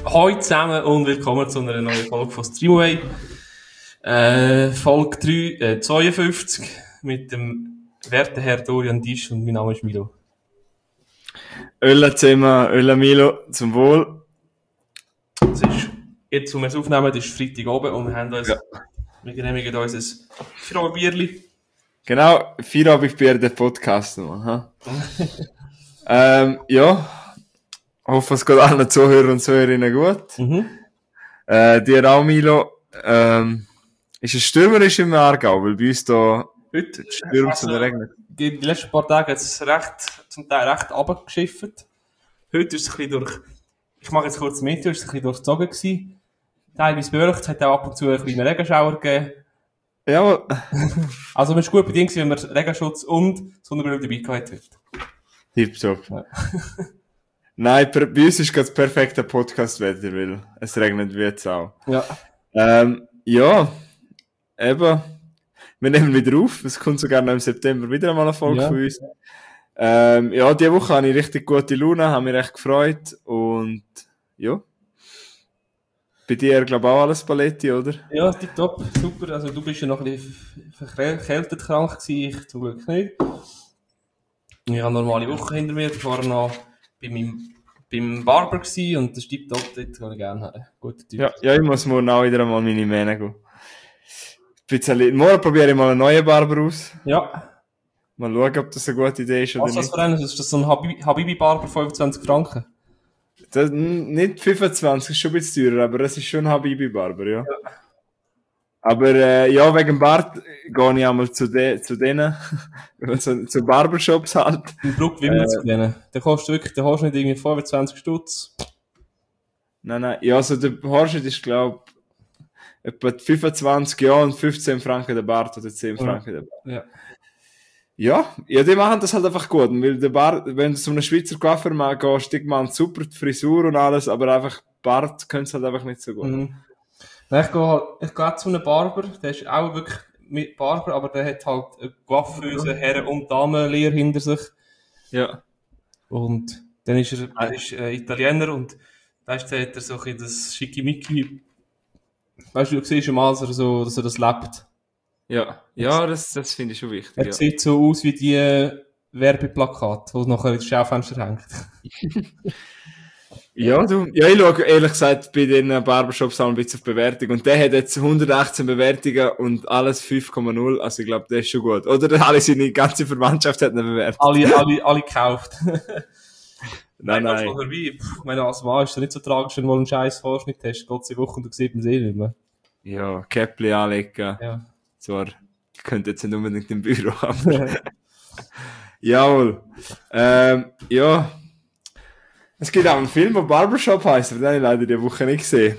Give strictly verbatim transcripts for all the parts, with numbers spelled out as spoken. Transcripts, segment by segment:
Hallo zusammen und willkommen zu einer neuen Folge von Streamway. Äh, Folge drei, äh, zweiundfünfzig mit dem werten Herr Dorian Disch und mein Name ist Milo. Ölla zusammen, Ölla Milo, zum Wohl. Es ist jetzt, wo wir es aufnehmen, es ist Freitag oben und wir haben uns, ja. wir genehmigen uns ein Feierabendbierli. Genau, Feierabendbier, der Podcast noch. ähm, ja, ich hoffe, es geht allen Zuhörern und Zuhörerinnen gut. Mhm. Äh, dir auch, Milo. Ähm, ist es stürmerisch im Aargau, weil bei uns da heute stürmt es und regnet. Die, die letzten paar Tage hat es recht, zum Teil recht runtergeschifft. Heute ist es ein bisschen durch, ich mache jetzt kurz mit, ist es ein bisschen durchzogen gewesen. Teilweise bewölkt, es hat auch ab und zu einen kleinen Regenschauer gegeben. Ja. Also man ist gut bedient, wenn man Regenschutz und Sonnenbrille dabei gehabt hat. Tipptopp. Ja. Nein, per, bei uns ist gerade das perfekte Podcast-Wetter, weil es regnet wie jetzt auch. Ja. Ähm, ja, eben. Wir nehmen wieder auf. Es kommt sogar noch im September wieder einmal eine Folge ja. von uns. Ähm, ja, diese Woche habe ich richtig gute Laune, habe mich recht gefreut. Und ja. Bei dir, glaube ich, auch alles Paletti, oder? Ja, tipptopp, super. Also du bist ja noch ein bisschen verkältet krank gewesen, ich zum Glück nicht. Ich habe eine normale Woche hinter mir, ich war noch bei meinem, beim Barber gewesen und das tipptopp, dort kann ich gerne haben. Guter Typ. Ja, ja, ich muss morgen auch wieder einmal meine Mähne gehen. Bisschen, morgen probiere ich mal einen neuen Barber aus. Ja. Mal schauen, ob das eine gute Idee ist oder Was nicht. Was ist das für einen? Ist das so ein Habibi-Barber, fünfundzwanzig Franken? Das, nicht fünfundzwanzig, ist schon ein bisschen teurer, aber das ist schon ein Habibi-Barber, ja. ja. Aber äh, ja, wegen Bart gehe ich einmal zu, de, zu denen, zu, zu Barbershops halt. Im Bruck will man äh, zu denen. Der kostet wirklich, der kostet nicht irgendwie fünfundzwanzig Stutz. Nein, nein, ja, also der Haarschnitt ist, glaube ich, etwa fünfundzwanzig Jahre und fünfzehn Franken der Bart oder zehn Franken der Bart. Ja. Ja, ja, die machen das halt einfach gut, weil der Bart, wenn du zu einem Schweizer Coiffeur gehst, die machen super die Frisur und alles, aber einfach Bart können sie halt einfach nicht so gut. Mhm. Ich gehe, ich gehe zu einem Barber, der ist auch wirklich mit Barber, aber der hat halt eine coiffeuse Herren- und Damenlehre hinter sich. Ja. Und dann ist er, er ist äh, Italiener und weißt du, hat er so ein bisschen das Schickimicki. Weißt du, du siehst mal, dass er, so, dass er das lebt. Ja, ja, das, das finde ich schon wichtig. Er ja. sieht so aus wie die Werbeplakate, die nachher ins Schaufenster hängt. Ja, du, ja, ich schaue ehrlich gesagt bei den Barbershops auch ein bisschen auf Bewertung und der hat jetzt hundertachtzehn Bewertungen und alles fünf Komma null, also ich glaube, der ist schon gut. Oder alle seine ganze Verwandtschaft hat eine Bewertung. Alle, alle, alle gekauft. nein, nein. nein. Ich meine, als Mann ist es nicht so tragisch, wenn du mal einen scheiß Vorschnitt hast, Gott sei Dank, und du siehst ihn eh nicht mehr. Ja, Käppli anlegen. Ja. Zwar, ich könnte jetzt nicht unbedingt im Büro haben. Jawohl. Ähm, ja. Es gibt auch einen Film, der Barbershop heisst, aber den habe ich leider diese Woche nicht gesehen.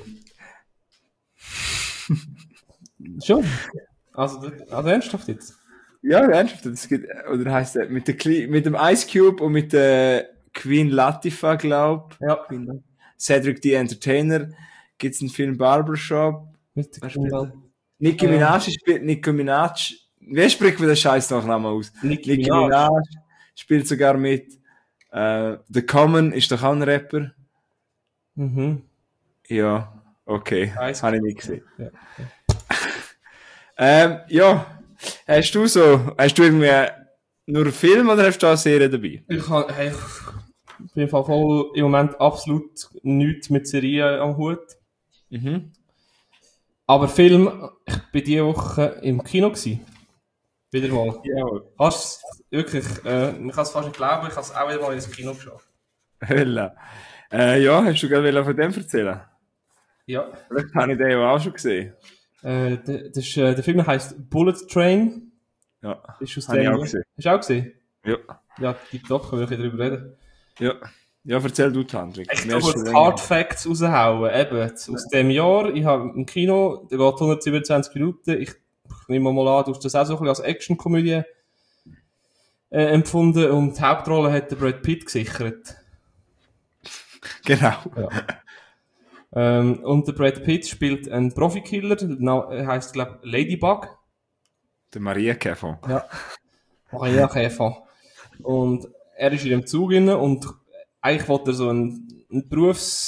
Schon? Also, also ernsthaft jetzt? Ja, ernsthaft. Es gibt, oder heisst der, mit, der, mit dem Ice Cube und mit der Queen Latifah, glaube ich. Ja. Cedric the Entertainer. Gibt es einen Film Barbershop. Mit der Queen Nicki Minaj äh. spielt, Nicki Minaj, wer spricht mir den Scheiß Nachnamen aus? Nicki, Nicki Minaj. Minaj spielt sogar mit. Uh, The Common ist doch auch ein Rapper. Mhm. Ja, okay. Habe ich nicht gesehen. Ja, okay. ähm, ja, hast du so, hast du irgendwie nur einen Film oder hast du auch eine Serie dabei? Ich, kann, hey, ich bin voll im Moment absolut nichts mit Serien am Hut. Mhm. Aber Film, ich war diese Woche im Kino gewesen. Wieder mal. Ja. Hast wirklich, äh, ich kann es fast nicht glauben, ich habe es auch wieder mal ins Kino geschaut. Hölle. Äh, ja, hast du gerade von dem erzählen? Ja. Vielleicht habe ich den ja auch schon gesehen. Äh, der, das ist, äh, der Film heisst Bullet Train. Ja, ist aus habe dem, ich auch gesehen. Hast du auch gesehen? Ja. Ja, tipptopp, können wir darüber reden. Ja. Ja, erzähl du die Handlung. Ich kann jetzt Hard Facts raushauen. Eben, aus dem Jahr, ich habe im Kino, der geht hundertsiebenundzwanzig Minuten, ich nehme mal an, du hast das auch so ein bisschen als Action-Komödie äh, empfunden und die Hauptrolle hat der Brad Pitt gesichert. Genau. Ja. ähm, und der Brad Pitt spielt einen Profikiller, der heisst, glaube ich, Ladybug. Der Maria Käfer. Ja. Maria Käfer. Und er ist in dem Zug rein und eigentlich wollte er so einen, einen Berufs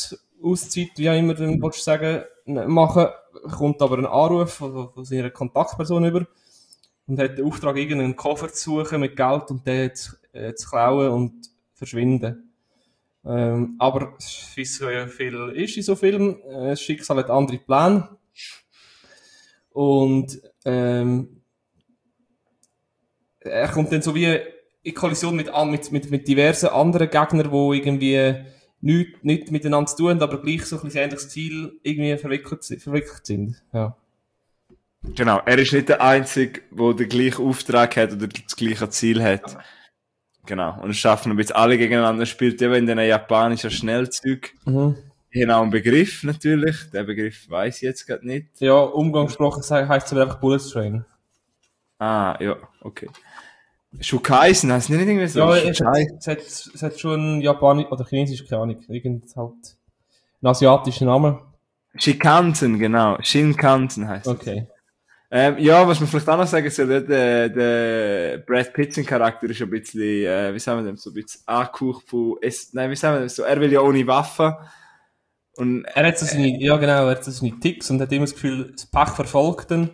Auszeit, wie auch immer du willst sagen, machen, kommt aber ein Anruf von, von seiner Kontaktperson über und hat den Auftrag, irgendeinen Koffer zu suchen mit Geld und den zu, äh, zu klauen und verschwinden. Ähm, aber wie es so viel ist in so Filmen, äh, das Schicksal hat andere Pläne. Und ähm, er kommt dann so wie in Kollision mit, mit, mit, mit diversen anderen Gegnern, die irgendwie nichts nicht miteinander zu tun haben, aber gleich so ein bisschen ähnliches Ziel irgendwie verwickelt, verwickelt sind. Ja. Genau, er ist nicht der Einzige, der den gleichen Auftrag hat oder das gleiche Ziel hat. Genau, und es schaffen ein bisschen alle gegeneinander, spielt eben in den japanischen Schnellzügen. Mhm. Ich habe auch einen Begriff natürlich, den Begriff weiss ich jetzt gerade nicht. Ja, umgangssprachlich heisst es aber einfach Bullet Train. Ah, ja, okay. Shukaisen, heisst es nicht irgendwie so? Ja, es hat, es, hat, es hat schon Japanisch oder Chinesisch, keine Ahnung, irgend halt einen asiatischen Namen. Shinkansen, genau, Shinkansen heisst es. Okay. Ähm, ja, was man vielleicht auch noch sagen soll, der, der Brad Pitt, sein Charakter ist ein bisschen, äh, wie sagen wir das, so ein bisschen angehaucht von, es, nein, wie sagen wir das so, er will ja ohne Waffen. Und, er hat so seine, äh, ja genau, er hat so seine Ticks und hat immer das Gefühl, das Pech verfolgt ihn.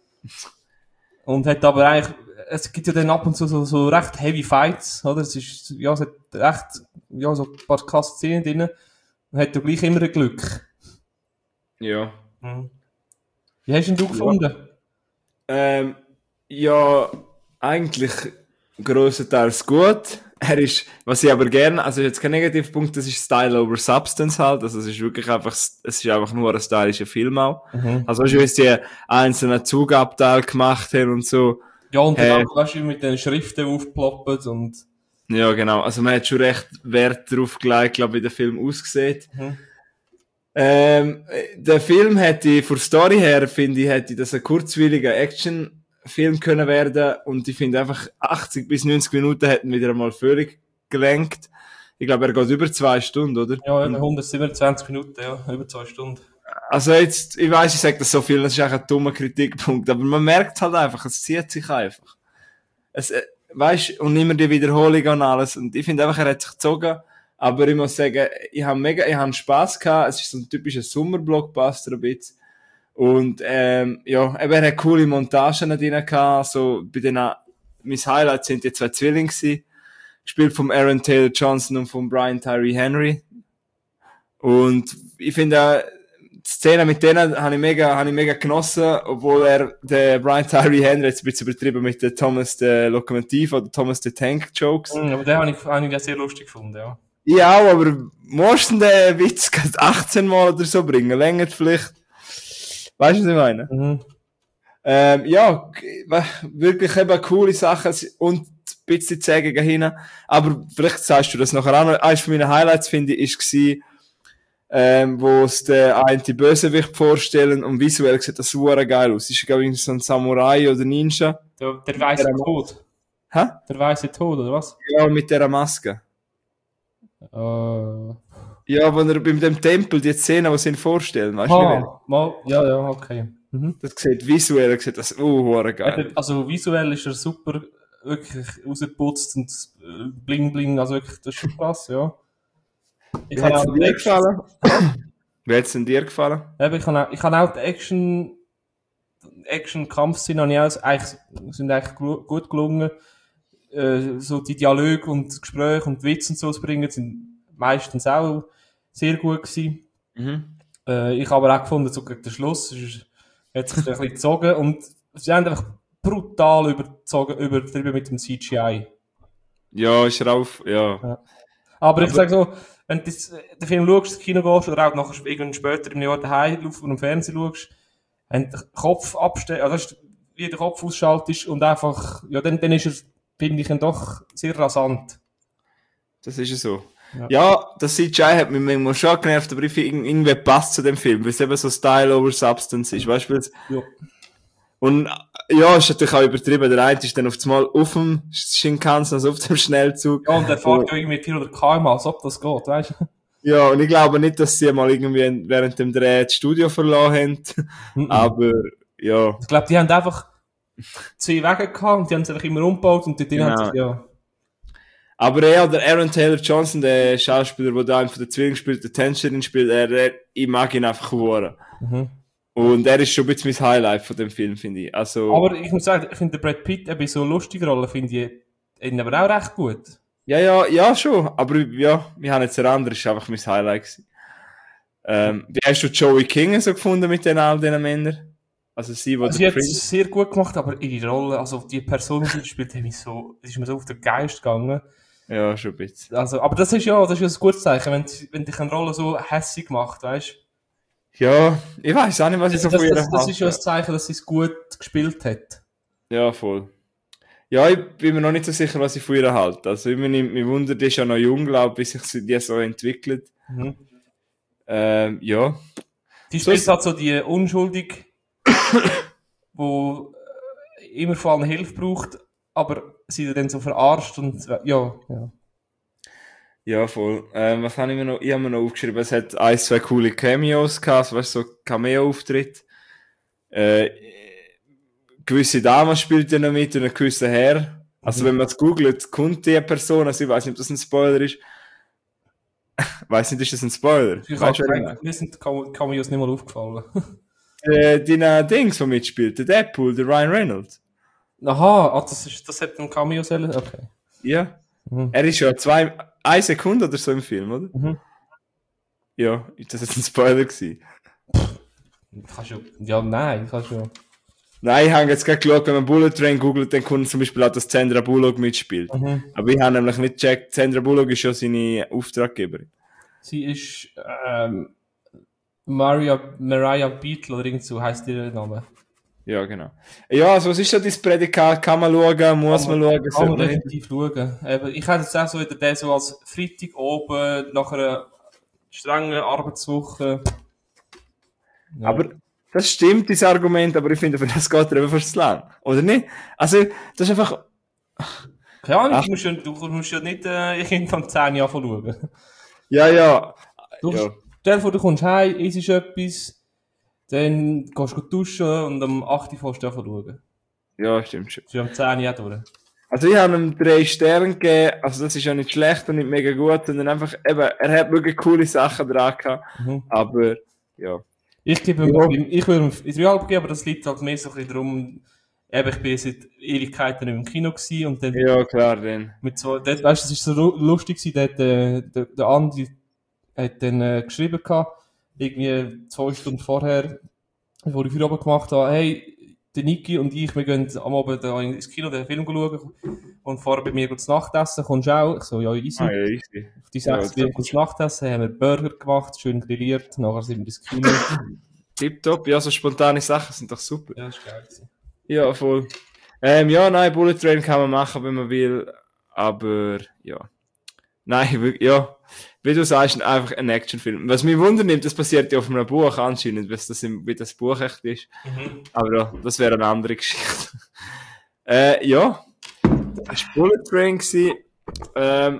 Und hat aber eigentlich, es gibt ja dann ab und zu so, so recht heavy Fights, oder? Es ist, ja, es hat recht, ja, so ein paar krasse Szenen drin. Und hat ja gleich immer ein Glück. Ja. Mhm. Wie hast du ihn du gefunden? Ja. Ähm, ja, eigentlich grossenteils gut. Er ist, was ich aber gerne, also jetzt kein Negativpunkt, das ist Style over Substance halt, also es ist wirklich einfach, es ist einfach nur ein stylischer Film auch. Mhm. Also schon, wie sie die einzelnen Zugabteile gemacht haben und so. Ja, und dann, äh, weißt du, mit den Schriften aufgeploppen und... Ja, genau, also man hat schon recht Wert darauf gelegt, glaube ich, wie der Film aussieht. Mhm. Ähm, der Film hätte, von der Story her, finde ich, hätte das ein kurzweiliger Actionfilm können werden und ich finde einfach achtzig bis neunzig Minuten hätten wieder einmal völlig gelenkt. Ich glaube, er geht über zwei Stunden, oder? Ja, über hundertsiebenundzwanzig Minuten, ja, über zwei Stunden. Also jetzt, ich weiss, ich sage das so viel, das ist eigentlich ein dummer Kritikpunkt, aber man merkt halt einfach, es zieht sich einfach. Es, weißt, und immer die Wiederholung und alles und ich finde einfach, er hat sich gezogen. Aber ich muss sagen, ich habe mega, ich habe Spass gehabt. Es ist so ein typischer Sommerblockbuster ein bisschen. Und, ähm, ja, eben, er hat coole Montagen drin gehabt. So, bei den, mein Highlight sind die zwei Zwillinge gewesen. Gespielt vom Aaron Taylor Johnson und von Brian Tyree Henry. Und ich finde auch, die Szene mit denen habe ich mega, habe ich mega genossen, obwohl er, der Brian Tyree Henry jetzt ein bisschen übertrieben mit der Thomas the Lokomotiv oder Thomas the Tank Jokes. Mm, aber den habe ich, habe ich sehr lustig gefunden, ja. Ja, aber musst du den Witz achtzehn Mal oder so bringen? Länger vielleicht. Weißt du, was ich meine? Mhm. Ähm, ja, wirklich eben coole Sachen und ein bisschen Zäge hin. Aber vielleicht sagst du das nachher auch noch. Eines von meinen Highlights, finde ich, war, ähm, wo es der eine Bösewicht vorstellen und visuell sieht das super geil aus. Ist, glaube ich, so ein Samurai oder Ninja. Der, der weiße Tod. Hä? Der weiße Tod, oder was? Ja, mit dieser Maske. Uh. Ja, wenn er bei dem Tempel die Szene, die sie ihn vorstellen, weißt du ah, mal, ja, ja, okay. Mhm. Das sieht visuell, sieht das uh, geil. Also visuell ist er super, wirklich rausgeputzt und bling bling, also wirklich, das ist schon krass, ja. Ich Wie hat es dir gefallen? Wie hat es denn dir gefallen? Eben, ich habe auch, ich habe auch die Action, Action-Kampfszenen eigentlich, sind eigentlich gut gelungen. Äh, so die Dialoge und Gespräche und Witze und so zu bringen, sind meistens auch sehr gut gewesen. Mhm. Äh, ich habe aber auch gefunden, so gegen den Schluss, es hat sich ein bisschen gezogen und sie haben einfach brutal überzogen, übertrieben mit dem C G I. Ja, ist rauf, ja. ja. Aber, aber ich sage so, wenn du den Film schaust, ins Kino gehst oder auch nachher irgendwann später im Jahr daheim auf dem Fernsehen schaust, wenn du den Kopf abstellst, also wie der Kopf ausschaltest und einfach, ja, dann, dann ist er, finde ich ihn doch sehr rasant. Das ist ja so. Ja, ja, das C G I hat mich manchmal schon genervt, aber ich finde, irgendwie passt zu dem Film, weil es eben so Style over Substance ist, weißt du? Ja. Und ja, ist natürlich auch übertrieben. Der eine ist dann auf einmal auf dem Shinkansen, also auf dem Schnellzug. Ja, und der fährt ja irgendwie vierhundert Kilometer pro Stunde, als ob das geht, weißt du? Ja, und ich glaube nicht, dass sie mal irgendwie während dem Dreh das Studio verloren haben. Mhm. Aber, ja. Ich glaube, die haben einfach zwei Wege gehabt und die haben es einfach immer umgebaut und dort genau. haben sie, ja. Aber er, der Aaron Taylor Johnson, der Schauspieler, der da einen von den Zwillingen spielt, der Tangerine spielt, er, er, ich mag ihn einfach hören. Mhm. Und er ist schon ein bisschen mein Highlight von dem Film, finde ich. Also, aber ich muss sagen, ich finde Brad Pitt bei so lustigen Rollen, finde ich ihn aber auch recht gut. Ja, ja, ja, schon. Aber ja, wir haben jetzt ein anderes, ist einfach mein Highlight gewesen. Ähm, wie hast du Joey King so gefunden mit den all diesen Männern? Also sie, die also sie hat es sehr gut gemacht, aber ihre Rolle, also die Person, die sie spielt, mich so, ist mir so auf den Geist gegangen. Ja, schon ein bisschen. Also, aber das ist ja, das ist ja ein gutes Zeichen, wenn, wenn dich eine Rolle so hässig macht, weißt du? Ja, ich weiß auch nicht, was ich so das, von ihr Das, das, das ist ja ein Zeichen, dass sie es gut gespielt hat. Ja, voll. Ja, ich bin mir noch nicht so sicher, was ich von ihr halte. Also, ich meine, mich wundert, die ist ja noch jung, glaube ich, bis sich die so entwickelt. Mhm. Ähm, ja. Die spielt so halt so die Unschuldig, wo immer vor allem Hilfe braucht, aber sie dann so verarscht und ja, ja. Ja, voll. Ähm, was habe ich mir noch? Ich habe mir noch aufgeschrieben, es hat ein, zwei coole Cameos gehabt, weißt du, so Cameo-Auftritt. Äh, gewisse Dame spielt ja noch mit und ein gewisser Herr. Also, mhm. wenn man es googelt, kommt die Person, also ich weiß nicht, ob das ein Spoiler ist. Weiß nicht, ist das ein Spoiler? Ich weißt, habe mir sind Cameos nicht mal aufgefallen. äh, deine Dings, die mitspielt, der Deadpool, der Ryan Reynolds. Aha, ah, das, ist, das hat ein Cameo sein. Okay. Ja. Mhm. Er ist ja zwei, eine Sekunde oder so im Film, oder? Mhm. Ja, das ist ein Spoiler gewesen. Kannst du, ja, nein, kannst du. Nein, ich habe jetzt gerade geschaut, wenn man Bullet Train googelt, dann kommt zum Beispiel auch, dass Sandra Bullock mitspielt. Mhm. Aber ich habe nämlich nicht gecheckt, Sandra Bullock ist schon seine Auftraggeberin. Sie ist ähm, Maria, Mariah Beatle oder irgend so heisst ihr Name. Ja, genau. Ja, also was ist so dein Prädikat? Kann man schauen, muss kann man, man schauen? Kann man definitiv schauen. Eben, ich hätte jetzt auch so wieder den so als Freitag oben, nach einer strengen Arbeitswoche. Ja. Aber das stimmt, dieses Argument, aber ich finde, für das geht er einfach fast zu lang. Oder nicht? Also, das ist einfach... Keine Ahnung, du musst ja, du musst ja nicht äh, ich Kind von zehn Jahren schauen. Ja, ja. Du, ja. Stell dir vor, du kommst heim, isst etwas, dann gehst du duschen und am acht Uhr fährst du schauen. Ja, stimmt schon. Du hast am zehn Uhr durch. Also ich habe ihm drei Sterne gegeben, also das ist ja nicht schlecht und nicht mega gut, sondern einfach, eben, er hat wirklich coole Sachen dran gehabt, mhm. aber, ja. Ich gebe ihm, ja. ich würde ihm dreieinhalb geben, aber das liegt halt mehr so ein bisschen darum, eben, ich bin seit Ewigkeiten im Kino gewesen und dann... Ja, klar, dann. Mit zwei, dort, weißt du, das war so lustig gewesen, dort, äh, der, der Andi hat dann äh, geschrieben gehabt, irgendwie zwei Stunden vorher, wo ich früher oben gemacht habe, hey, der Niki und ich, wir gehen am Abend ins Kino den Film schauen und fahren bei mir zu Nachtessen, kommst du auch? Ich so, ja, easy. Ah, ja, easy. Auf die sechs ja, Bier zu Nachtessen, haben wir Burger gemacht, schön grilliert, nachher sind wir ins Kino. Tipptopp, ja, so spontane Sachen sind doch super. Ja, das ist geil gewesen. Ja, voll. Ähm, ja, nein, Bullet Train kann man machen, wenn man will, aber, ja. Nein, wirklich, ja. Wie du sagst, einfach ein Actionfilm. Was mich wundert, das passiert ja auf einem Buch anscheinend, was das im, wie das Buch echt ist. Mhm. Aber ja, das wäre eine andere Geschichte. äh, ja. Das war Bullet Train gewesen. Ähm,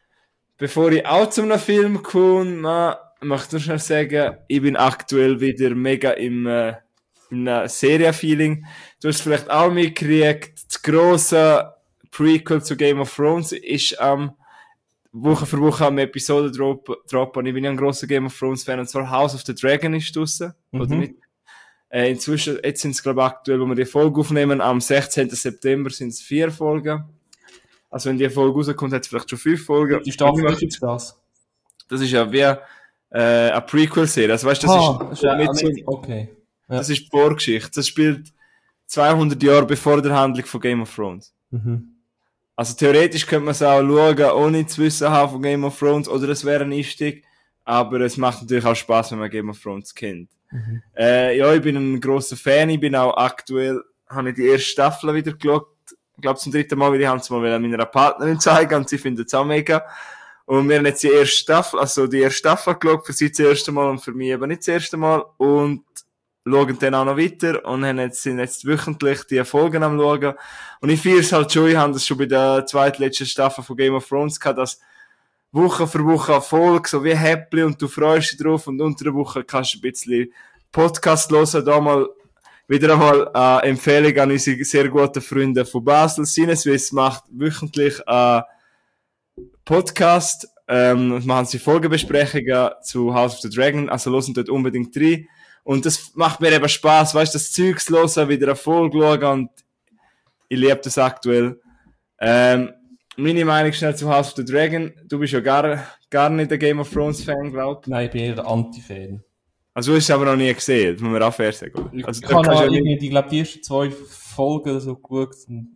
bevor ich auch zu einem Film komme, möchte ich nur schnell sagen, ich bin aktuell wieder mega im, äh, in einem Serienfeeling. Du hast vielleicht auch mitgekriegt, das grosse Prequel zu Game of Thrones ist am ähm, Woche für Woche eine Episode droppen. Ich bin ja ein grosser Game of Thrones Fan, und zwar House of the Dragon ist draussen, mhm. oder nicht? Äh, inzwischen, jetzt sind es, glaube ich, aktuell, wo wir die Folge aufnehmen, am sechzehnten September sind es vier Folgen. Also wenn die Folge rauskommt, hat es vielleicht schon fünf Folgen. Die Staffel ist das? Das ist ja wie äh, eine Prequel-Serie. Also weißt, das ah, ist, ist mit so, okay. Ja. Das ist die Vorgeschichte. Das spielt zweihundert Jahre bevor der Handlung von Game of Thrones. Mhm. Also theoretisch könnte man es auch schauen, ohne zu wissen haben von Game of Thrones, oder es wäre ein Einstieg, aber es macht natürlich auch Spaß, wenn man Game of Thrones kennt. Mhm. Äh, ja, ich bin ein grosser Fan, ich bin auch aktuell, habe ich die erste Staffel wieder geschaut, ich glaube zum dritten Mal, weil ich habe es mal meiner Partnerin zeigen und sie findet es auch mega. Und wir haben jetzt die erste Staffel, also die erste Staffel geschaut, für sie das erste Mal und für mich eben nicht das erste Mal, und schauen dann auch noch weiter und haben jetzt, sind jetzt wöchentlich die Folgen am schauen. Und ich feiere es halt schon, ich habe das schon bei der zweitletzten Staffel von Game of Thrones gehabt, dass Woche für Woche eine Folge, so wie Häppli, und du freust dich drauf, und unter der Woche kannst du ein bisschen Podcast hören. Da mal wieder einmal eine Empfehlung an unsere sehr guten Freunde von Basel. Sinneswiss macht wöchentlich eine Podcast. Ähm, und machen sie Folgebesprechungen zu House of the Dragon. Also hören dort unbedingt rein. Und das macht mir eben Spass, weißt du, das Zeugs hören, wieder eine Folge schauen und ich liebe das aktuell. Ähm, meine Meinung schnell zu House of the Dragon. Du bist ja gar, gar nicht der Game of Thrones Fan, glaub ich. Nein, ich bin eher der Anti-Fan. Also du hast es aber noch nie gesehen, das muss man auch fair sagen. Ich, Also, ich habe ja irgendwie, ich glaube, die ersten zwei Folgen so geschaut und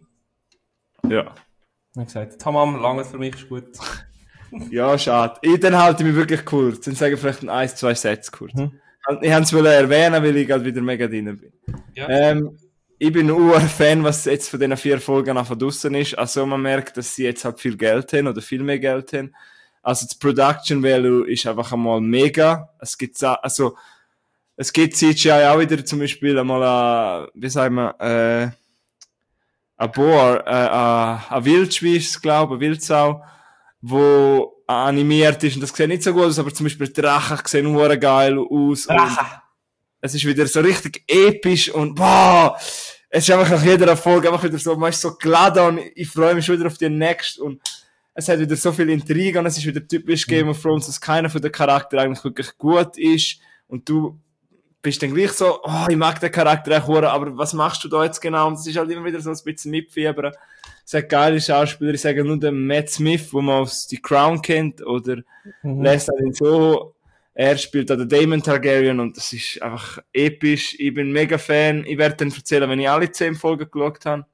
ja. ich habe gesagt, Tamam, lange für mich ist gut. Ja, schade. Ich, dann halte ich mich wirklich kurz. Dann sage ich vielleicht ein, ein zwei Sätze kurz. Hm. Ich wollte es erwähnen, weil ich gerade wieder mega drin bin. Ja. Ähm, ich bin nur ein Fan, was jetzt von diesen vier Folgen einfach draussen ist. Also man merkt, dass sie jetzt halt viel Geld haben oder viel mehr Geld haben. Also das Production Value ist einfach einmal mega. Es gibt, also, es gibt C G I auch wieder zum Beispiel einmal ein, wie sagen wir, äh, ein Boar, äh, ein Wildschwein, glaube ich, eine Wildsau, wo animiert ist und das sieht nicht so gut aus, aber zum Beispiel die Drachen sehen nur geil aus. Drachen! Es ist wieder so richtig episch und boah, es ist einfach nach jeder Erfolg einfach wieder so, man ist so geladen und ich freue mich schon wieder auf den nächsten und es hat wieder so viel Intrigen und es ist wieder typisch Game of Thrones, dass keiner von den Charakteren eigentlich wirklich gut ist und du bist dann gleich so, oh, ich mag den Charakter echt hure, aber was machst du da jetzt genau? Und es ist halt immer wieder so ein bisschen mitfiebern. Es hat geile Schauspieler, ich sage nur den Matt Smith, wo man aus The Crown kennt, oder Mhm. Leslie so. Er spielt auch den Daemon Targaryen und das ist einfach episch. Ich bin mega Fan. Ich werde dann erzählen, wenn ich alle zehn Folgen geschaut habe.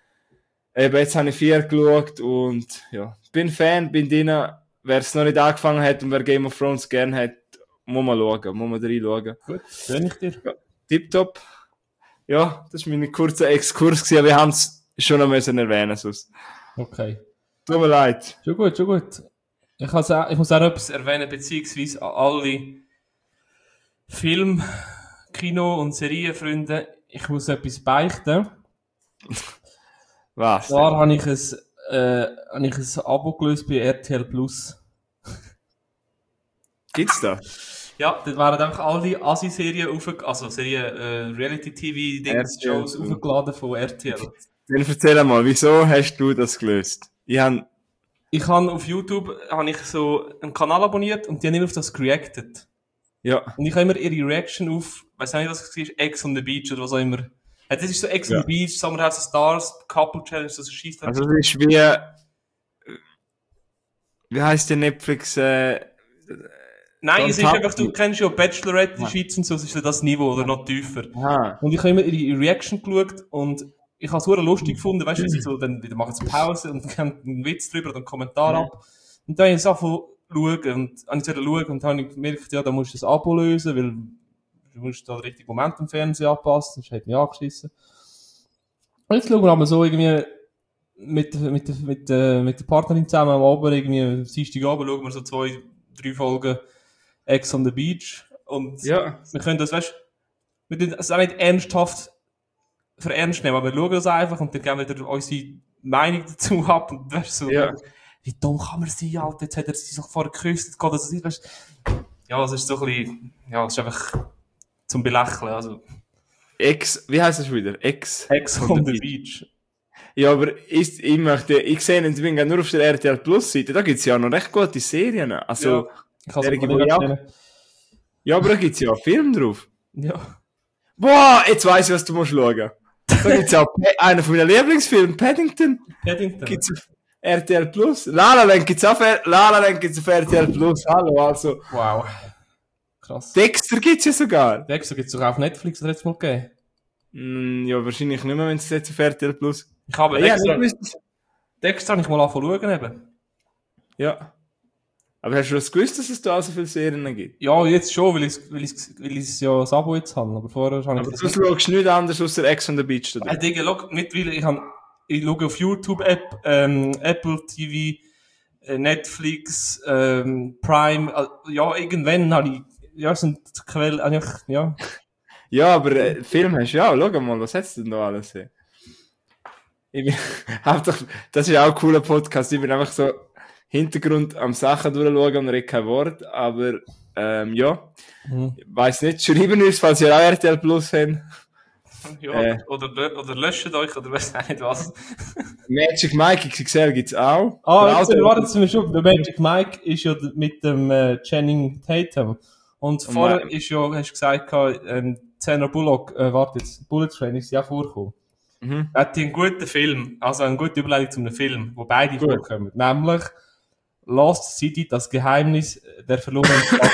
Eben, jetzt habe ich vier geschaut und ja, bin Fan, bin drin. Wer es noch nicht angefangen hat und wer Game of Thrones gerne hat, muss man schauen, muss man reinschauen. Gut, gönn ich dir. Ja, tipptopp. Ja, das war mein kurzer Exkurs gewesen, aber wir haben es schon noch müssen erwähnen sonst. Okay. Tut mir leid. Schon gut, schon gut. Ich, has auch, ich muss auch etwas erwähnen, beziehungsweise an alle Film-, Kino- und Serienfreunde. Ich muss etwas beichten. Was? Da habe ich ein, äh, habe ich ein Abo gelöst bei R T L Plus. Gibt's da? Ja, dort werden einfach alle Asi-Serien aufge... Also Serien, äh, Reality-T V-Dings-Shows R T L. aufgeladen von R T L. Dann erzähl mal, wieso hast du das gelöst? Ich habe Ich habe auf YouTube habe ich so einen Kanal abonniert und die haben immer auf das reacted. ja, Und ich habe immer ihre Reaction auf, weiss nicht, was es war, Ex on the Beach oder was auch immer. Ja, das ist so Ex on Ja. the Beach, Summer House of Stars, Couple Challenge, das schießt also es ist wie, äh, wie heisst der Netflix, äh, Nein, Don't es ist talk einfach, du me. kennst ja Bachelorette in Ja. der Schweiz und so, es ist ja das Niveau oder noch tiefer. aha, Und ich habe immer ihre Reaction geschaut und ich habe es super lustig gefunden, weißt du, wie sie so, dann wieder machen sie Pause und haben einen Witz drüber oder einen Kommentar Ja. ab. Und dann habe ich es angefangen zu schauen und habe ich zu schauen und dann habe ich gemerkt, ja, da musst du das Abo lösen, weil du musst da den richtigen Moment im Fernsehen anpassen, das hat mich angeschissen. Und jetzt schauen wir aber so irgendwie mit, mit, mit, mit, äh, mit der Partnerin zusammen am Abend, irgendwie am Dienstagabend schauen wir so zwei, drei Folgen Ex on the Beach und ja, wir können das, weißt du, wir tun es auch nicht ernsthaft für ernst nehmen, aber wir schauen das einfach und dann geben wir wieder unsere Meinung dazu ab und weißt du, so, ja, wie dumm kann man sein, Alter, jetzt hat er sich doch vorher geküsst, jetzt geht das nicht, weißt du. Ja, es ist so ein bisschen, ja, es ist einfach zum Belächeln, also Ex, wie heisst das schon wieder? Ex Ex on the Beach. Ja, aber ich, ich möchte, ich sehe, ich bin gerade nur auf der R T L Plus Seite, da gibt's ja noch recht gute Serien, also, Ja, ich kann es derige, aber wo nicht ich auch- nennen. ja, aber da gibt's ja auch Film drauf. Ja. Boah, jetzt weiss ich, was du musst schauen. Da gibt's ja auch Pa- einen von meinen Lieblingsfilmen, Paddington, Paddington. gibt's auf R T L Plus. La La Land gibt's auf, R- La La Land gibt's auf R T L Plus, hallo, also. Wow. Krass. Dexter gibt's ja sogar. Dexter gibt's doch auch auf Netflix, oder letztes Mal gegeben? Hm, ja, wahrscheinlich nicht mehr, wenn es jetzt auf R T L Plus. Ich habe Ja, Dexter, nicht gewusst. Dexter habe ich mal angefangen zu schauen eben. Ja. Aber hast du das gewusst, dass es da so viele Serien gibt? Ja, jetzt schon, weil ich weil ich's, weil ich's ja das Abo jetzt habe, aber vorher habe ich Aber das du nicht. schaust nichts anderes außer Ex on the Beach. Oder? Hey, Digga, schau, mittlerweile, ich, hab, ich schaue auf YouTube-App, ähm, Apple T V, äh, Netflix, ähm, Prime, äh, ja, irgendwann habe ich, ja, sind die Quellen, eigentlich, ja. Ja, aber äh, Film hast du ja auch. Schau mal, was hast du denn da alles? Ey? Ich bin, einfach, das ist auch ein cooler Podcast. Ich bin einfach so Hintergrund am Sachen durchschauen und rede kein Wort. Aber ähm, ja, Mhm. ich weiss nicht, schreiben uns, falls ihr auch R T L Plus habt. Ja, Äh. oder, oder, oder löscht euch, oder weiss auch nicht was. Magic Mike X X L gibt's auch. Ah, jetzt warten Sie mir schon. Der Magic Mike ist ja mit dem äh, Channing Tatum. Und Oh vorher mein. ist ja, hast du gesagt, ähm, Sandra Bullock, äh, warte jetzt, Bullet Train ist ja vorgekommen. Mhm. Er hat einen guten Film, also eine gute Überleitung zu einem Film, wo beide Gut. vorkommen. Nämlich Lost City, das Geheimnis der verlorenen Stadt.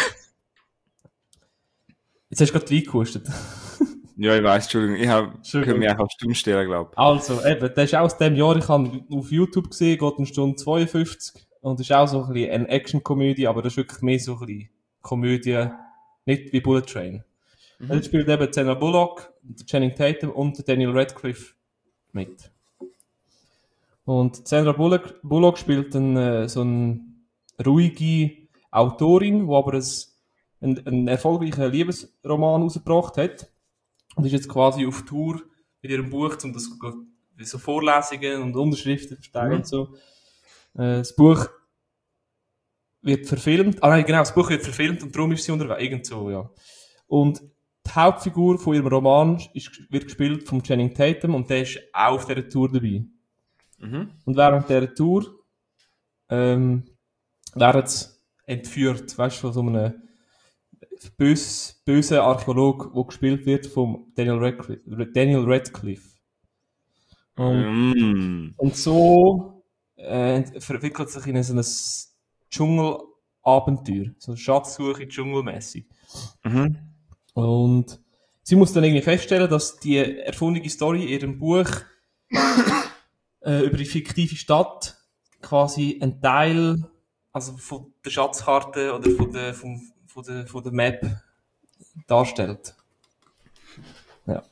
Jetzt hast du gerade reingehustet. Ja, ich weiss, Entschuldigung. Ich habe Entschuldigung. mich einfach stumm stellen, glaube ich. Also, eben, der ist auch aus dem Jahr, ich habe auf YouTube gesehen, geht eine Stunde zweiundfünfzig und ist auch so ein bisschen eine Action-Komödie, aber das ist wirklich mehr so ein bisschen Komödie, nicht wie Bullet Train. Mhm. Dort spielt eben Sandra Bullock, der Channing Tatum und der Daniel Radcliffe mit. Und Sandra Bullock, Bullock spielt eine, so eine ruhige Autorin, die aber ein, einen, einen erfolgreichen Liebesroman rausgebracht hat. Und ist jetzt quasi auf Tour mit ihrem Buch, um das so Vorlesungen und Unterschriften zu verteilen mhm. und so. Äh, das Buch wird verfilmt. Ah nein, genau, das Buch wird verfilmt und darum ist sie unterwegs. Irgend so, ja. Und die Hauptfigur von ihrem Roman ist, wird gespielt von Channing Tatum und der ist auch auf dieser Tour dabei. Mhm. Und während dieser Tour ähm, werden sie entführt, weißt du, von so einem bös, bösen Archäolog, der gespielt wird von Daniel Radcliffe. Daniel Radcliffe. Und, mm. und so äh, verwickelt sich in so ein Dschungelabenteuer, so eine Schatzsuche dschungelmäßig. Mhm. Und sie muss dann irgendwie feststellen, dass die erfundene Story in ihrem Buch äh, über die fiktive Stadt quasi ein Teil, also von der Schatzkarte oder von der, vom, von der, von der Map darstellt. Ja.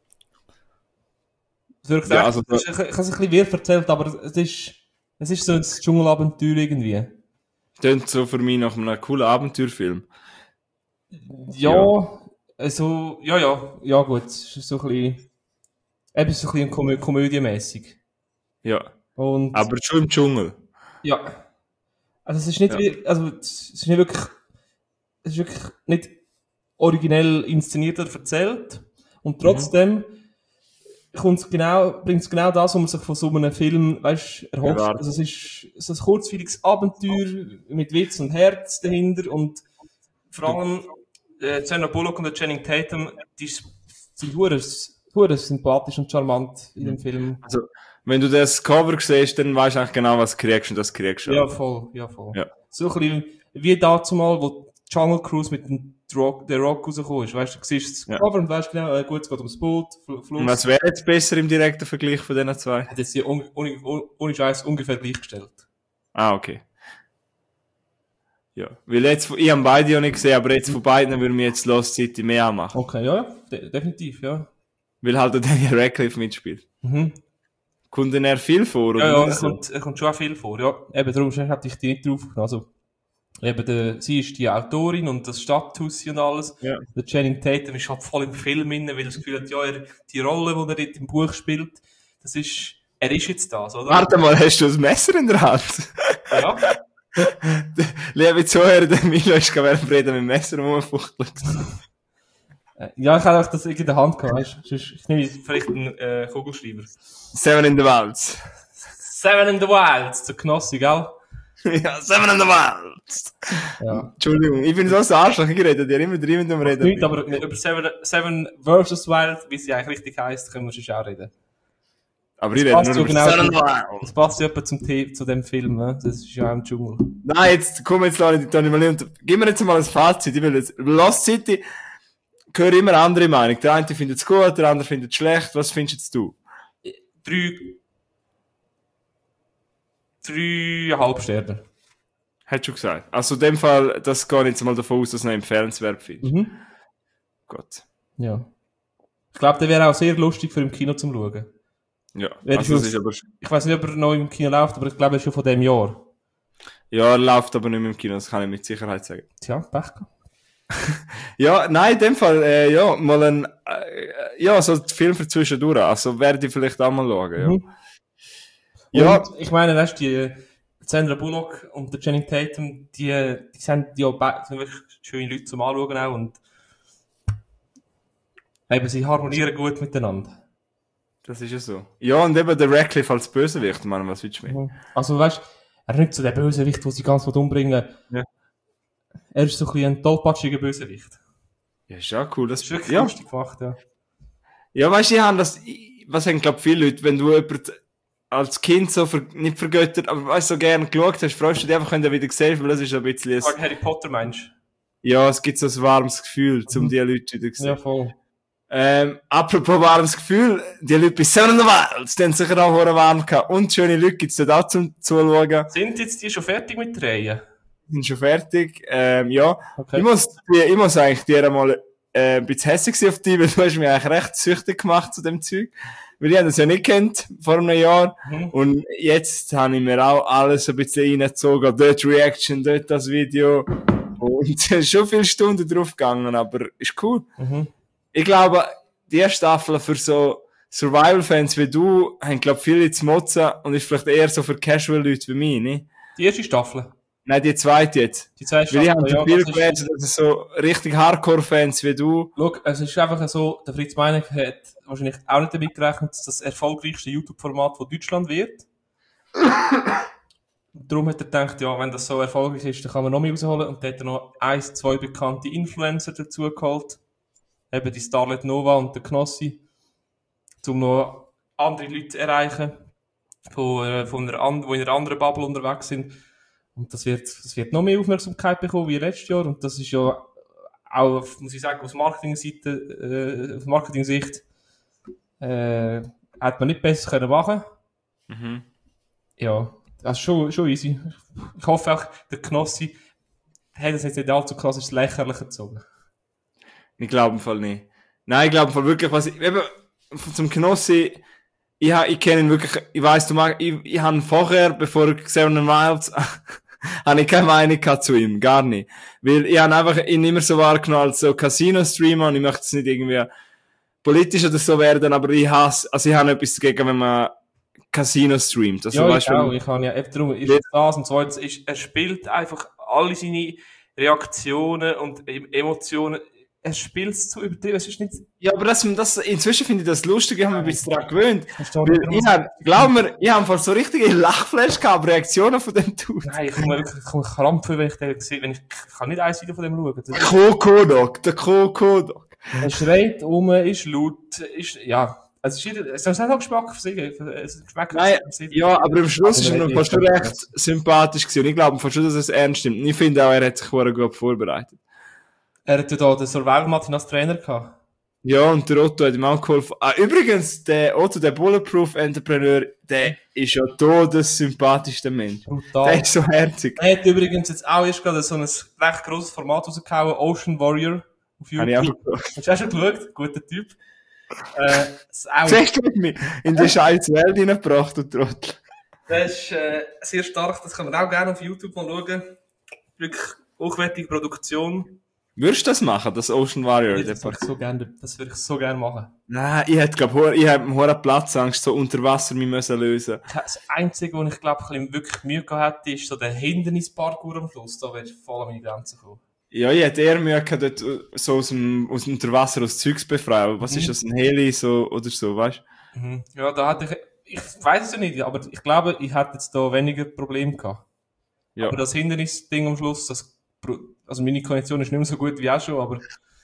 Das wird gesagt, ja, also, ich, ich habe es ein bisschen wirr erzählt, aber es ist, es ist so ein Dschungelabenteuer irgendwie. Klingt so für mich nach einem coolen Abenteuerfilm. Ja, ja. Also, ja, ja, ja gut, es ist so ein bisschen, eben so ein bisschen komö- komödiemäßig. Ja. Und, aber schon im Dschungel. Ja. Also es ist nicht, ja. wie, also es ist nicht wirklich, es ist wirklich nicht originell inszeniert oder erzählt. Und trotzdem mhm. kommt's genau, bringt's genau das, was man sich von so einem Film, weißt, erhofft. Ja, also es ist, es ist ein kurzweiliges Abenteuer mit Witz und Herz dahinter und vor allem, äh, Sandra Bullock und der Channing Tatum, die sind hure, hure sympathisch und charmant in dem Film. Also, wenn du das Cover siehst, dann weißt du eigentlich genau, was du kriegst und das kriegst du. Ja, voll, ja, voll. Ja. So ein bisschen wie dazu mal, wo Jungle Cruise mit dem Rock, der Rock rausgekommen ist. Weißt du, du siehst das ja. Cover und weißt genau, äh, gut, es geht ums Boot, Fluss. Und was wäre jetzt besser im direkten Vergleich von diesen zwei? Hat jetzt hier ohne, ohne, ohne Scheiß ungefähr gleichgestellt. Ah, okay. Ja, weil jetzt, ich habe beide ja nicht gesehen, aber jetzt von beiden würden wir jetzt Lost City mehr anmachen. Okay, ja, ja, de- definitiv, ja. Weil halt der Daniel Radcliffe mitspielt. Mhm. Kommt denn er viel vor? Oder ja, ja, er kommt, er kommt schon viel vor, ja. Eben, darum hatte ich die nicht drauf genommen. Also, eben, der, sie ist die Autorin und das Stadthaus und alles. Ja. Der Channing Tatum ist halt voll im Film drin, weil er das Gefühl hat, ja, er, die Rolle, die er dort im Buch spielt, das ist, er ist jetzt das, oder? Warte mal, hast du ein Messer in der Hand? Ja. Liebe Zuhörer, der Milo ist gerade während Reden mit dem Messer rumgefuchtelt. Ja, ich habe auch das irgendwie in der Hand gehabt, weißt du? Ich nehme vielleicht einen äh, Kugelschreiber. Seven in the Wilds. Seven in the Wilds, der Knossi, gell? Ja, Seven in the Wilds. Ja. Entschuldigung, ich bin so ein Arschloch geredet, ihr immer drin mit dem Reden. Nicht, aber über Seven, Seven versus Wild, wie sie eigentlich richtig heisst, können wir schon auch reden. Aber ich rede nur über genau Seven Wild. Das passt ja etwa zum The- zu dem Film, ne? Das ist ja auch im Dschungel. Nein, jetzt komm jetzt Leute, Tony mal unter. Gib mir jetzt mal ein Fazit. Ich will jetzt, Lost City, höre immer andere Meinung. Der eine findet es gut, der andere findet es schlecht. Was findest du? Drei, dreieinhalb Sterne. Hättest du gesagt. Also in dem Fall, das gehe ich jetzt mal davon aus, dass du noch empfehlenswert findest. Mhm. Gut. Ja. Ich glaube, der wäre auch sehr lustig für im Kino zum Schauen. Ja, also das ist aber... Ich weiß nicht, ob er noch im Kino läuft, aber ich glaube, er ist schon von dem Jahr. Ja, er läuft aber nicht mehr im Kino, das kann ich mit Sicherheit sagen. Tja, Pech gehabt. Ja, nein, in dem Fall, äh, ja, mal ein, äh, ja, so ein Film für zwischendurch, also werde ich vielleicht auch mal schauen, ja. Mhm. Ja. Und ich meine, weißt du, die Sandra Bullock und der Channing Tatum, die, die sind ja be- sind wirklich schöne Leute zum Anschauen auch und Eben, sie harmonieren gut miteinander. Das ist ja so. Ja, und eben der Radcliffe als Bösewicht, man, was willst du mehr? Also, weißt du, er ist nicht so der Bösewicht, der sie ganz umbringen. Ja. Er ist so ein bisschen ein tollpatschiger Bösewicht. Ja, ist ja cool. Das ist wirklich ja. lustig gemacht, ja. Ja, weißt du, ich habe das, was haben, glaube viele Leute, wenn du jemanden als Kind so, ver, nicht vergöttert, aber weißt du, so gerne geschaut hast, freust du dich einfach, wenn du wieder siehst, weil das ist ein bisschen... Ein Harry Potter meinst du? Ja, es gibt so ein warmes Gefühl, um mhm. die Leute wieder zu sehen. Ja, voll. Ähm, apropos warmes Gefühl, die Leute bei Seven in the Wild, die haben sicher auch warm gehabt. Und schöne Leute gibt's dort auch zum Zuschauen. Sind jetzt die schon fertig mit Drehen? Sind schon fertig, ähm, ja. Okay. Ich muss, ich muss eigentlich dir einmal, äh, ein bisschen hässlich sein auf dich, weil du hast mich eigentlich recht süchtig gemacht zu dem Zeug. Weil ich habe das ja nicht kennt, vor einem Jahr. Mhm. Und jetzt habe ich mir auch alles ein bisschen reingezogen. Dort Reaction, dort das Video. Und es ist schon viele Stunden drauf gegangen, aber ist cool. Mhm. Ich glaube, die erste Staffel für so Survival-Fans wie du, haben, glaube ich, viele zu motzen und ist vielleicht eher so für Casual-Leute wie mich, ne? Die erste Staffel? Nein, die zweite jetzt. Die zweite Staffel, Staffel, Weil ich habe ja. viel gelesen, dass es so richtig Hardcore-Fans wie du... Schau, es ist einfach so, der Fritz Meinecke hat wahrscheinlich auch nicht damit gerechnet, dass das erfolgreichste YouTube-Format von Deutschland wird. Darum hat er gedacht, ja, wenn das so erfolgreich ist, dann kann man noch mehr rausholen. Und dann hat er noch ein, zwei bekannte Influencer dazu geholt. Eben die Starlet Nova und der Knossi. Um noch andere Leute zu erreichen, von, äh, von einer, an, die in einer anderen Bubble unterwegs sind. Und das wird, das wird noch mehr Aufmerksamkeit bekommen wie letztes Jahr. Und das ist ja auch, muss ich sagen, aus Marketing-Seite, äh, aus Marketing-Sicht, äh, hat man nicht besser können machen. Mhm. Ja, das ist schon, schon easy. Ich hoffe auch, der Knossi hat es jetzt nicht allzu klassisch lächerlich gezogen. Ich glaube im Fall nicht. Nein, ich glaube im Fall wirklich, was ich, eben, zum Knossi, ich, ich kenne ihn wirklich, ich weiss, du magst, ich, ich habe vorher, bevor ich Seven in the Wild, habe ich keine Meinung gehabt zu ihm, gar nicht. Weil ich habe einfach ihn immer so wahrgenommen als so Casino-Streamer und ich möchte es nicht irgendwie politisch oder so werden, aber ich hasse, also ich habe etwas dagegen, wenn man Casino streamt. Also, ja, weißt, ich auch. Ich habe ja eben darum, ist ja. das und zweitens ist, er spielt einfach alle seine Reaktionen und Emotionen, er spielt es zu übertrieben, es ist nicht... Ja, aber das, das, inzwischen finde ich das lustig, ich habe mich ein bisschen daran gewöhnt. Weil ich habe, glaub mir, ich habe so richtige Lachflash gehabt, Reaktionen von dem Dude. Nein, ich komme wirklich, ich komme krampf, wenn ich den sehe, wenn ich, ich kann nicht eins Video von dem schauen. Der Kokodok, der Kokodok. Er schreit um, ist laut, ist, ja, also es ist, es ist auch Geschmack für sich, es Geschmack Nein, ja, aber am Schluss ist er noch fast schon recht sympathisch gewesen und ich glaube fast schon, dass es ernst nimmt. Und ich finde auch, er hat sich gut vorbereitet. Er hatte da den Survival-Martin als Trainer gehabt. Ja, und der Otto hat ihm auch geholfen. Ah, übrigens, der Otto, der Bulletproof-Entrepreneur, der ist ja todessympathischster Mensch. Brutal. Der ist so herzig. Er hat übrigens jetzt auch erst gerade so ein recht grosses Format rausgehauen, Ocean Warrior auf YouTube. Habe ich auch geschaut. Hast du auch schon geschaut? Guter Typ. Äh, Zuerst hat mich in die scheiß Welt hineingebracht, du Trottel. Das ist äh, sehr stark, das kann man auch gerne auf YouTube mal schauen. Wirklich hochwertige Produktion. Würdest du das machen, das Ocean Warrior? Das würde ich so gerne, das würde ich so gerne machen. Nein, ich hätte, glaub, ich hätte einen hohen Platzangst, so unter Wasser mich müssen lösen. Das Einzige, wo ich, glaube ich, wirklich Mühe gehabt hätte, ist so der Hindernisparkour am Schluss. Da wäre ich voll an meine Grenzen gekommen. Ja, ich hätte eher Mühe gehabt, dort so aus dem, aus dem Unterwasser aus Zeugs befreien. Was mhm. ist das, ein Heli, so, oder so, weißt du? Mhm. Ja, da hatte ich, ich weiß es ja nicht, aber ich glaube, ich hätte jetzt da weniger Probleme gehabt. Ja. Aber das Hindernisding am Schluss, das, also meine Kondition ist nicht mehr so gut wie auch schon, aber,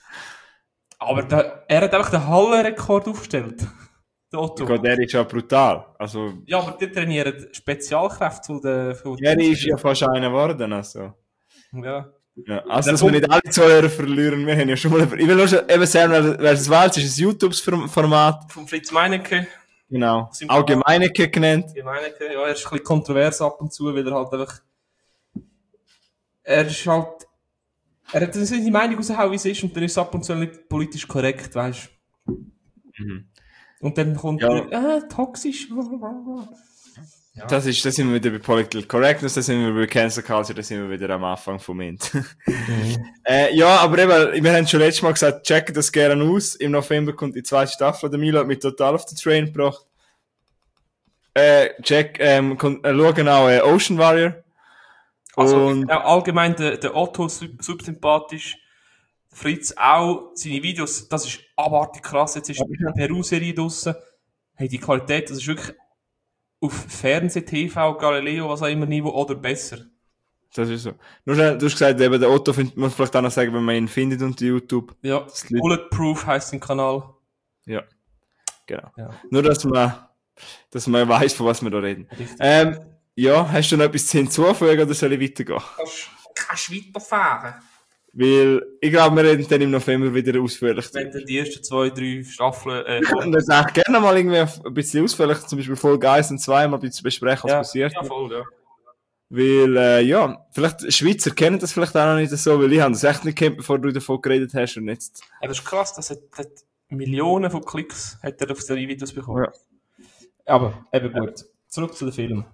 aber da, er hat einfach den Hallenrekord aufgestellt. Der Otto. Ja, der ist ja brutal. Also, ja, aber die trainieren Spezialkräfte von der, von der ist ja fast einer geworden, also. Ja. Ja, also, dass wir nicht alle Zuhörer verlieren, wir haben ja schon mal, ich will nur schon eben sagen, wer es weiß, ist ein YouTube-Format. Von Fritz Meinecke. Genau. Auch Gemeinecke genannt. Gemeinecke, ja, er ist ein bisschen kontrovers ab und zu, weil er halt einfach, er ist halt, er hat dann seine Meinung rausgehauen, wie es ist, und dann ist es ab und zu nicht politisch korrekt, weißt du. Mhm. Und dann kommt ja. er, äh, toxisch. Ja. Das ist, das sind wir wieder bei Political Correctness, das sind wir bei Cancel Culture, das sind wir wieder am Anfang vom Int. Mhm. äh, ja, aber eben, wir haben schon letztes Mal gesagt, checken das gerne aus. Im November kommt die zweite Staffel, der Milo hat mich total auf den Train gebracht. Äh, check, ähm, kommt, äh, schauen auch äh, Ocean Warrior. Also, und, allgemein, der, der Otto, sub, subsympathisch. Fritz auch, seine Videos, das ist abartig krass, jetzt ist die Peru-Serie draussen, hey, die Qualität, das ist wirklich auf Fernseh-T V, Galileo, was auch immer Niveau, oder besser. Das ist so. Nur schnell, du hast gesagt, eben, der Otto find, muss vielleicht auch noch sagen, wenn man ihn findet unter YouTube. Ja, Bulletproof heisst sein Kanal. Ja, genau. Ja. Nur, dass man, dass man weiss, von was wir da reden. Ähm, ja, hast du noch etwas hinzufügen oder soll ich weitergehen? Kannst, kannst du weiterfahren? Weil, ich glaube, wir reden dann im November wieder ausführlich. Wenn du die ersten zwei, drei Staffeln, äh, und das auch gerne mal irgendwie ein bisschen ausführlich, zum Beispiel Folge eins und zwei mal ein bisschen besprechen, was ja, passiert. Ja, voll, ja. Weil, äh, ja, vielleicht, Schweizer kennen das vielleicht auch noch nicht so, weil ich habe das echt nicht kennt, bevor du davon geredet hast und jetzt. Ja, das ist krass, das hat, das hat Millionen von Klicks hat er auf seine Videos bekommen. Ja. Aber, eben gut. Zurück zu den Filmen.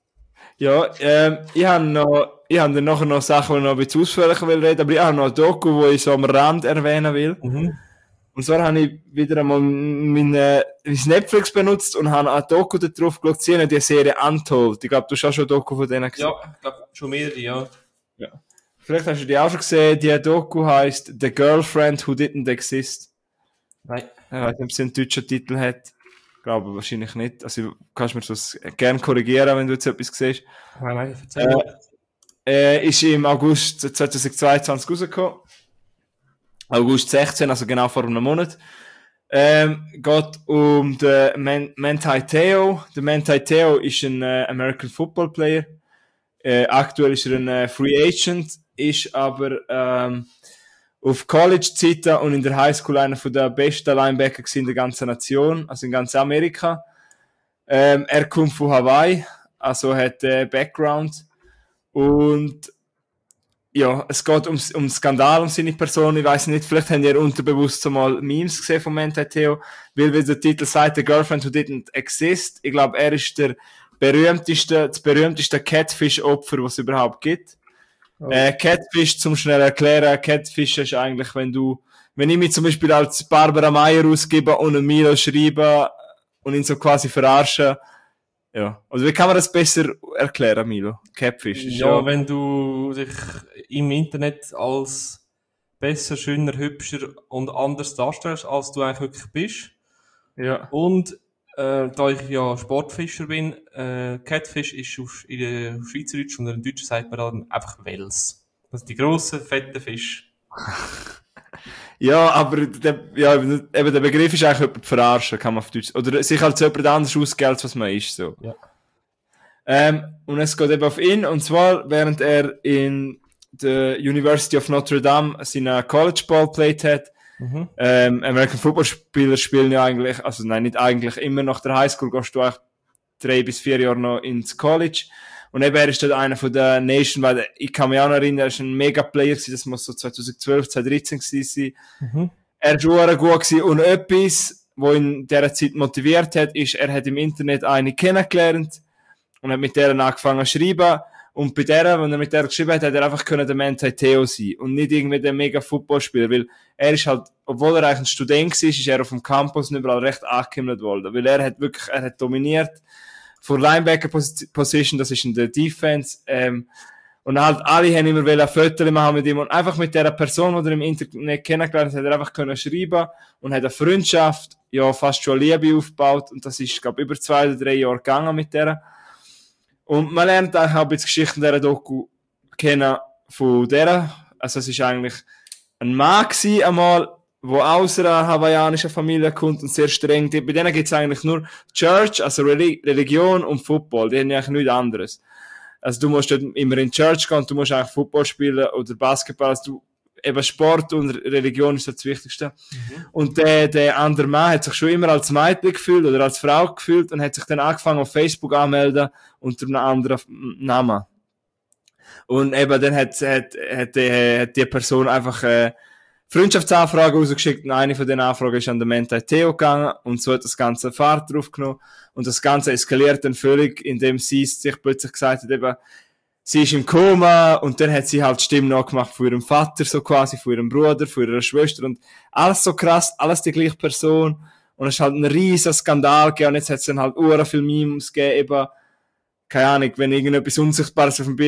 Ja, ähm, ich habe noch, ich habe dann nachher noch Sachen, die ich noch ein bisschen ausführlicher will reden, aber ich habe noch ein Doku, wo ich so am Rand erwähnen will. Mhm. Und zwar habe ich wieder einmal mein, mein Netflix benutzt und habe ein Doku da drauf geschaut, die Serie Untold. Ich glaube, du hast auch schon ein Doku von denen gesehen. Ja, ich glaube, schon mehrere, ja. ja. Vielleicht hast du die auch schon gesehen. Die Doku heisst The Girlfriend Who Didn't Exist. Nein. Ich weiß nicht, ob sie einen deutschen Titel hat. Ich glaube wahrscheinlich nicht. Also, du kannst mir das gerne korrigieren, wenn du jetzt etwas siehst. Nein, nein, erzähl mir. Äh, äh, ist im August zweitausendzweiundzwanzig rausgekommen. August sechzehn, also genau vor einem Monat. Ähm, geht um den Man- Manti Te'o. Der Manti Te'o ist ein äh, American Football Player. Äh, aktuell ist er ein äh, Free Agent, ist aber ähm, auf College-Zeiten und in der Highschool einer der besten Linebacker in der ganzen Nation, also in ganz Amerika. Ähm, er kommt von Hawaii, also hat äh, Background. Und ja, es geht um, um Skandal, um seine Person. Ich weiss nicht, vielleicht habt ihr unterbewusst so mal Memes gesehen von Manti Te'o, weil wie der Titel sagt, The Girlfriend Who Didn't Exist. Ich glaube, er ist der berühmteste, das berühmteste Catfish-Opfer, was es überhaupt gibt. Oh. Äh, Catfish, zum schnell erklären, Catfish ist eigentlich, wenn du, wenn ich mich zum Beispiel als Barbara Meyer ausgebe und einen Milo schreibe und ihn so quasi verarsche. Ja. Also wie kann man das besser erklären, Milo? Catfish. Ja, ja, wenn du dich im Internet als besser, schöner, hübscher und anders darstellst, als du eigentlich wirklich bist. Ja. Und äh, da ich ja Sportfischer bin, äh, Catfish ist auf, in der Schweizerdeutsch und in der Deutschen sagt man dann einfach Wels. Das sind die grossen, fetten Fische. Ja, aber der, ja, eben der Begriff ist eigentlich jemand verarschen, kann man auf Deutsch. Oder sich als jemand anders ausgeben, als was man ist. So. Ja. Ähm, und es geht eben auf ihn, und zwar während er in der University of Notre Dame seinen College Ball played hat. Mhm. Ähm, American Football Spieler spielen ja eigentlich, also nein, nicht eigentlich, immer nach der Highschool gehst du eigentlich drei bis vier Jahre noch ins College. Und eben, er ist dort einer von der Nation, weil ich kann mich auch noch erinnern, er ist ein Mega-Player gewesen, das muss so zweitausendzwölf, zweitausenddreizehn gewesen sein. Mhm. Er war auch gut gewesen und etwas, was ihn in dieser Zeit motiviert hat, ist, er hat im Internet eine kennengelernt und hat mit der angefangen zu schreiben. Und bei der, wenn er mit der geschrieben hat, hat er einfach können der Manti Te'o sein und nicht irgendwie der Mega-Footballspieler, weil er ist halt, obwohl er eigentlich ein Student war, ist er auf dem Campus und überall recht angehimmelt worden, weil er hat wirklich, er hat dominiert. Vor Linebacker-Position, das ist in der Defense, ähm, und halt alle haben immer ein Foto machen mit ihm und einfach mit der Person, die er im Internet kennengelernt hat, hat er einfach können schreiben und hat eine Freundschaft, ja, fast schon Liebe aufgebaut und das ist, glaube ich, über zwei oder drei Jahre gegangen mit der. Und man lernt auch ein bisschen Geschichten dieser Doku kennen von der, also es ist eigentlich ein Mann gewesen einmal, wo aus einer hawaiianischen Familie kommt und sehr streng. Bei denen gibt es eigentlich nur Church, also Religion und Football. Die haben eigentlich nichts anderes. Also du musst dort immer in die Church gehen und du musst eigentlich Football spielen oder Basketball. Also du, eben Sport und Religion ist das Wichtigste. Mhm. Und der, der andere Mann hat sich schon immer als Mädchen gefühlt oder als Frau gefühlt und hat sich dann angefangen auf Facebook anmelden unter einem anderen Namen. Und eben dann hat, hat, hat, die, hat die Person einfach äh, Freundschaftsanfragen rausgeschickt und eine von den Anfragen ist an den Manti Te'o gegangen und so hat das Ganze Fahrt drauf genommen und das Ganze eskaliert dann völlig, indem sie sich plötzlich gesagt hat, eben, sie ist im Koma und dann hat sie halt die Stimme nachgemacht von ihrem Vater, so quasi, von ihrem Bruder, von ihrer Schwester und alles so krass, alles die gleiche Person und es ist halt ein riesen Skandal gegeben und jetzt hat es dann halt ura viel Memes gegeben, eben, keine Ahnung, wenn irgendetwas Unsichtbares auf dem Bild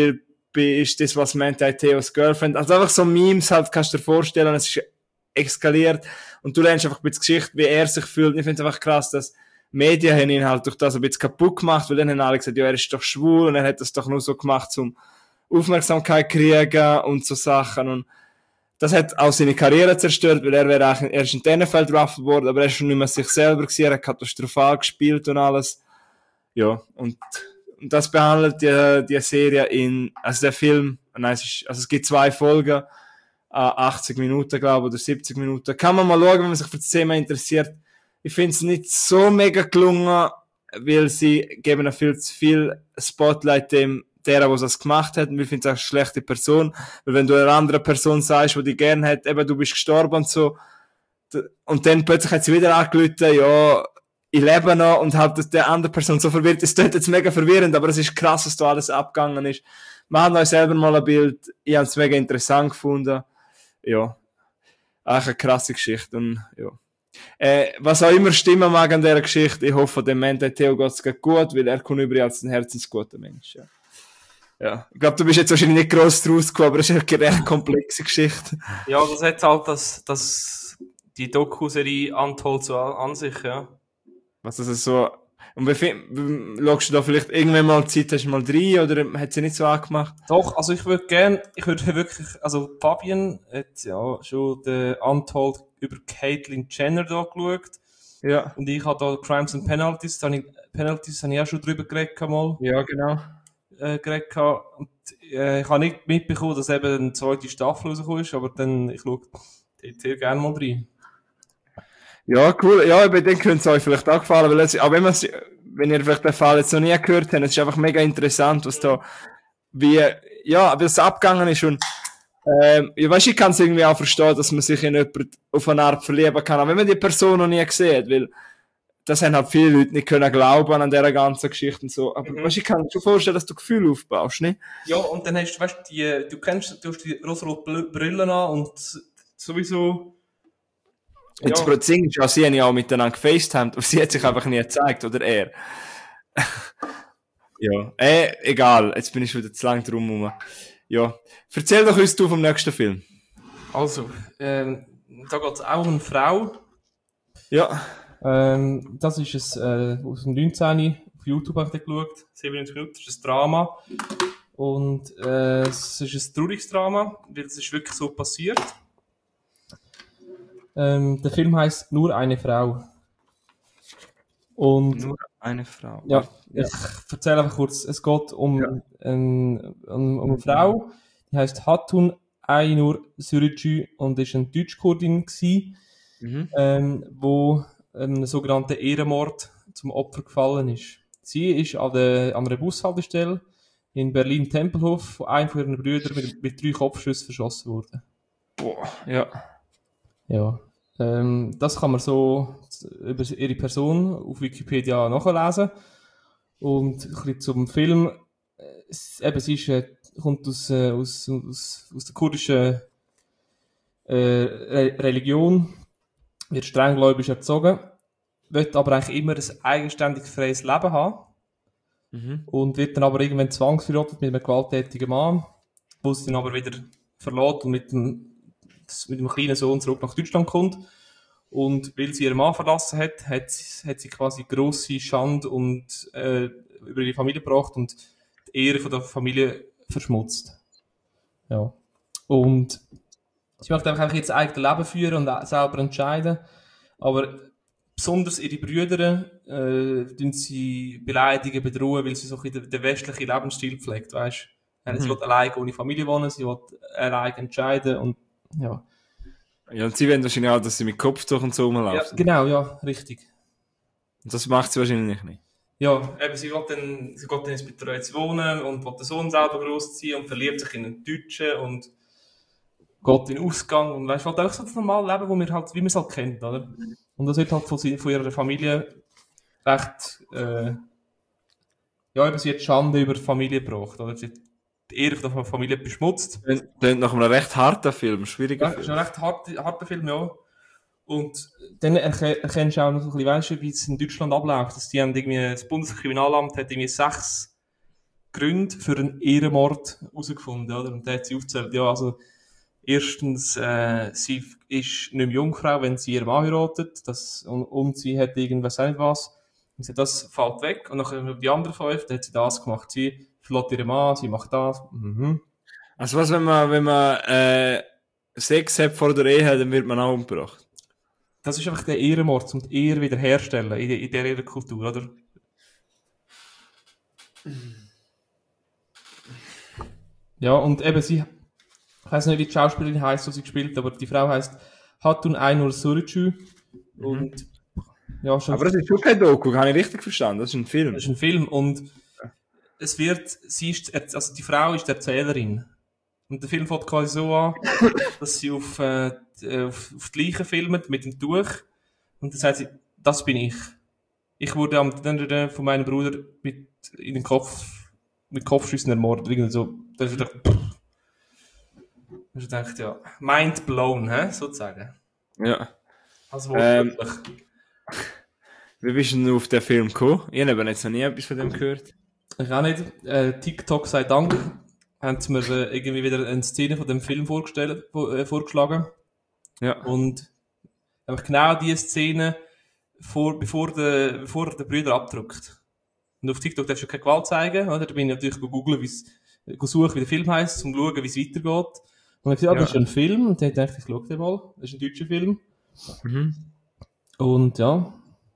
ist das, was Manti Teos Girlfriend. Also einfach so Memes halt, kannst du dir vorstellen, es ist eskaliert und du lernst einfach ein bisschen Geschichte, wie er sich fühlt. Und ich finde es einfach krass, dass Medien haben ihn halt durch das ein bisschen kaputt gemacht, weil dann haben alle gesagt, ja, er ist doch schwul und er hat das doch nur so gemacht, um Aufmerksamkeit kriegen und so Sachen. Und das hat auch seine Karriere zerstört, weil er wäre eigentlich, er ist in Tennerfeld draft worden, aber er ist schon nicht mehr sich selber gewesen, er hat katastrophal gespielt und alles. Ja, und, und das behandelt die, die Serie in, also der Film, nein, es ist, also es gibt zwei Folgen, achtzig Minuten, glaube ich, oder siebzig Minuten. Kann man mal schauen, wenn man sich für das Thema interessiert. Ich finde es nicht so mega gelungen, weil sie geben viel zu viel Spotlight dem, der, der das gemacht hat. Und ich finde es auch eine schlechte Person. Weil wenn du einer anderen Person sagst, die dich gerne hat, eben, du bist gestorben und so, und dann plötzlich hat sie wieder angerufen, ja, ich lebe noch, und halt der andere Person so verwirrt. Es klingt jetzt mega verwirrend, aber es ist krass, was da alles abgegangen ist. Machen euch selber mal ein Bild. Ich habe es mega interessant gefunden. Ja. Eigentlich eine krasse Geschichte. Und, ja. Äh, was auch immer stimmen mag an dieser Geschichte, ich hoffe, dem Manti Teo geht es gut, weil er kommt übrigens als ein herzensguter Mensch. Ja. Ja. Ich glaube, du bist jetzt wahrscheinlich nicht gross draus gekommen, aber es ist eine recht komplexe Geschichte. Ja, das hat halt das, das, die Doku-Serie Untold so an sich, ja. Was das so, und wie viel, schaust du da vielleicht irgendwann mal Zeit, hast du mal drei, oder hat sie nicht so angemacht? Doch, also ich würde gerne, ich würde wirklich, also Fabian hat ja schon den Untold über Caitlyn Jenner da geschaut. Ja. Und ich habe da Crimes and Penalties, da habe ich, Penalties habe ich auch schon drüber geredet mal. Ja, genau. Äh, geredet und äh, ich habe nicht mitbekommen, dass eben eine zweite Staffel rausgekommen ist, aber dann, ich schaue sehr gerne mal rein. Ja, cool. Ja, bei denen könnte es euch vielleicht auch gefallen, weil es, auch wenn man wenn ihr vielleicht den Fall jetzt noch nie gehört habt, es ist einfach mega interessant, was da, wie, ja, wie es abgegangen ist und, ähm, ich weiss, ich kann es irgendwie auch verstehen, dass man sich in jemanden auf eine Art verlieben kann, aber wenn man die Person noch nie sieht, weil, das haben halt viele Leute nicht können glauben an dieser ganzen Geschichte und so, aber mhm. weißt, ich kann mir schon vorstellen, dass du Gefühle aufbaust, nicht? Ja, und dann hast du, weißt, die, du kennst, du hast die rosa-rote Brille an und sowieso, jetzt ja. Das Ding ist ja, sie haben ja auch miteinander gefacetimed, aber sie hat sich einfach nie gezeigt, oder er. Ja, äh, egal, jetzt bin ich wieder zu lang drum herum. Ja, erzähl doch uns du vom nächsten Film. Also, ähm, da geht es auch um eine Frau. Ja. Ähm, das ist es, äh, aus dem neunzehn. Auf YouTube habe ich geschaut. siebenundneunzig Minuten, das ist ein Drama. Und äh, es ist ein trauriges Drama, weil es ist wirklich so passiert. Ähm, der Film heisst Nur eine Frau. Und Nur eine Frau. Ja, ja. Ich erzähle einfach kurz. Es geht um, ja. ähm, um, um eine Frau, die heisst Hatun Aynur Sürücü und ist eine Deutschkurdin gsi, mhm. ähm, wo einem sogenannten Ehrenmord zum Opfer gefallen ist. Sie ist an, der, an einer Bushaltestelle in Berlin-Tempelhof von einem von ihren Brüdern mit, mit drei Kopfschüssen verschossen worden. Boah, ja. Ja. Ähm, das kann man so über ihre Person auf Wikipedia nachlesen. Und ein bisschen zum Film. Es, eben, sie ist, äh, kommt aus, äh, aus, aus, aus der kurdischen äh, Re- Religion, wird strenggläubig erzogen, will aber eigentlich immer ein eigenständig freies Leben haben. Mhm. Und wird dann aber irgendwann zwangsverheiratet mit einem gewalttätigen Mann, wo sie dann aber wieder verlässt und mit dem mit dem kleinen Sohn zurück nach Deutschland kommt. Und weil sie ihren Mann verlassen hat, hat, hat sie quasi grosse Schande und, äh, über ihre Familie gebracht und die Ehre von der Familie verschmutzt. Ja. Und sie möchte einfach jetzt ein eigenes Leben führen und selber entscheiden. Aber besonders ihre Brüder äh, tun sie beleidigen, bedrohen, weil sie so ein bisschen den westlichen Lebensstil pflegt, weißt du? Mhm. Sie will alleine ohne Familie wohnen, sie will alleine entscheiden und ja. Ja, und sie wollen wahrscheinlich auch, dass sie mit Kopftuch und so rumlaufen. Ja, genau, ja, richtig. Und das macht sie wahrscheinlich nicht. Ja, eben, sie will dann, sie geht dann ins betreutes Wohnen und will den Sohn selber großziehen und verliebt sich in einen Deutschen und geht in den Ausgang und weißt, will auch so das normale Leben, wo wir halt, wie man es halt kennt, oder? Und das wird halt von, sie, von ihrer Familie recht, äh, ja, eben, sie hat Schande über die Familie gebracht, oder? Sie hat die Ehre von der Familie beschmutzt. Klingt nach einem recht harten Film, schwieriger ja, Film. Ja, ist ein recht harter, harter Film, ja. Und dann erke- erkennst du auch noch ein bisschen, weißt du, wie es in Deutschland abläuft. Dass die haben irgendwie, das Bundeskriminalamt hat irgendwie sechs Gründe für einen Ehrenmord herausgefunden, oder? Und da hat sie aufgezählt, ja, also, erstens, äh, sie ist nicht mehr Jungfrau, wenn sie ihren Mann heiratet, das, und, und sie hat irgendwas, auch nicht was. Und sie, das fällt weg. Und dann die anderen fünf, da hat sie das gemacht. Sie verlässt ihren Mann, sie macht das. Mhm. Also was, wenn man, wenn man, äh, Sex hat vor der Ehe, dann wird man auch umgebracht? Das ist einfach der Ehrenmord, um die Ehre wiederherstellen in, in der ihrer Kultur, oder? Ja, und eben sie, ich weiss nicht, wie die Schauspielerin heisst, die sie gespielt hat, aber die Frau heisst Hatun Ainur Suricu. Mhm. Und, ja, schon. Aber das ist schon kein Doku, habe ich richtig verstanden, das ist ein Film. Das ist ein Film und es wird, sie ist, also die Frau ist die Erzählerin. Und der Film fängt quasi so an, dass sie auf, äh, auf, auf die Leiche filmt mit dem Tuch. Und dann sagt sie, das bin ich. Ich wurde am Ende von meinem Bruder mit, in den Kopf, mit Kopfschüssen ermordet. Irgendwie so. Da ist gedacht, ich dachte, ja, mind blown, hä? Sozusagen. Ja. Also wortwörtlich. Ähm, wie bist du auf den Film gekommen? Ich habe jetzt noch nie etwas von dem gehört. Ich auch nicht. Äh, TikTok sei Dank haben sie mir äh, irgendwie wieder eine Szene von dem Film vorgestellt, äh, vorgeschlagen. Ja. Und einfach genau diese Szene, vor, bevor der, bevor der Brüder abdrückt. Und auf TikTok darfst du keine Gewalt zeigen, oder? Da bin ich natürlich googeln, wie suchen, wie der Film heisst, um zu schauen, wie es weitergeht. Und ich habe gesagt, ah, das Ja. ist ein Film. Und dann dachte ich, ich schau den mal. Das ist ein deutscher Film. Mhm. Und ja.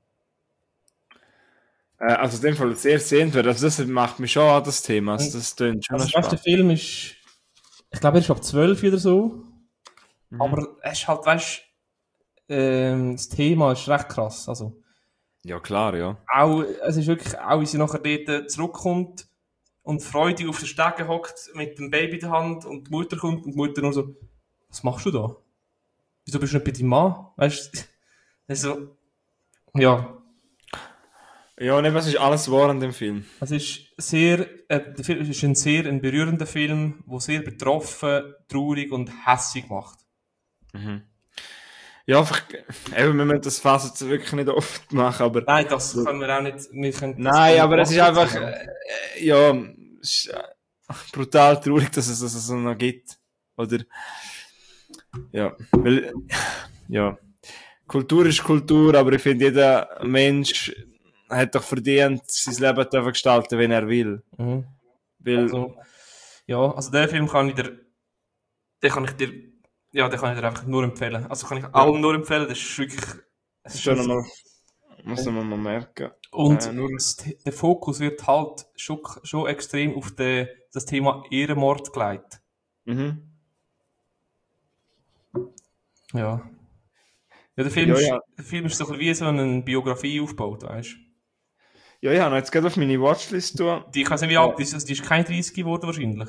Äh, also in dem Fall sehr sehenswert. Also das macht mich schon an, das Thema. Also das klingt schon Also spannend. der Film ist, ich glaube, er ist ab zwölf oder so. Mhm. Aber es ist halt, weißt du, ähm, das Thema ist recht krass. Also, Ja, klar, ja. auch, es ist wirklich, auch wie sie nachher dort zurückkommt und freudig auf den Stegen hockt mit dem Baby in der Hand und die Mutter kommt und die Mutter nur so, was machst du da? Wieso bist du nicht bei deinem Mann? Weißt du? Also, ja. Ja, und eben, es ist alles wahr an dem Film. Es ist sehr, äh, der Film ist ein sehr ein berührender Film, der sehr betroffen, traurig und hässig macht. Mhm. Ja, einfach, eben, wir müssen das Fass jetzt wirklich nicht oft machen, aber... Nein, das können wir auch nicht... Wir können Nein, aber es ist einfach, machen. äh, ja, es ist äh, brutal traurig, dass es das so noch gibt. Oder, ja, weil, ja, Kultur ist Kultur, aber ich finde, jeder Mensch hat doch verdient, sein Leben zu gestalten, wenn er will. Mhm. Weil, Also, ja, also den Film kann ich dir... Den kann ich dir... Ja, den kann ich dir einfach nur empfehlen. Also kann ich allen nur empfehlen, das ist wirklich... das ist schon nochmal, muss man mal merken. Und Äh, nur- das, der Fokus wird halt schon, schon extrem auf de, das Thema Ehrenmord gelegt. Mhm. Ja. Ja, der Film, Ja, ist, ja. der Film ist so ein bisschen wie so eine Biografie aufgebaut, weißt du? Ja, ja, noch jetzt gerade auf meine Watchlist tun. Die, ich weiß nicht, wie alt die ist, also die ist kein dreißig geworden wahrscheinlich.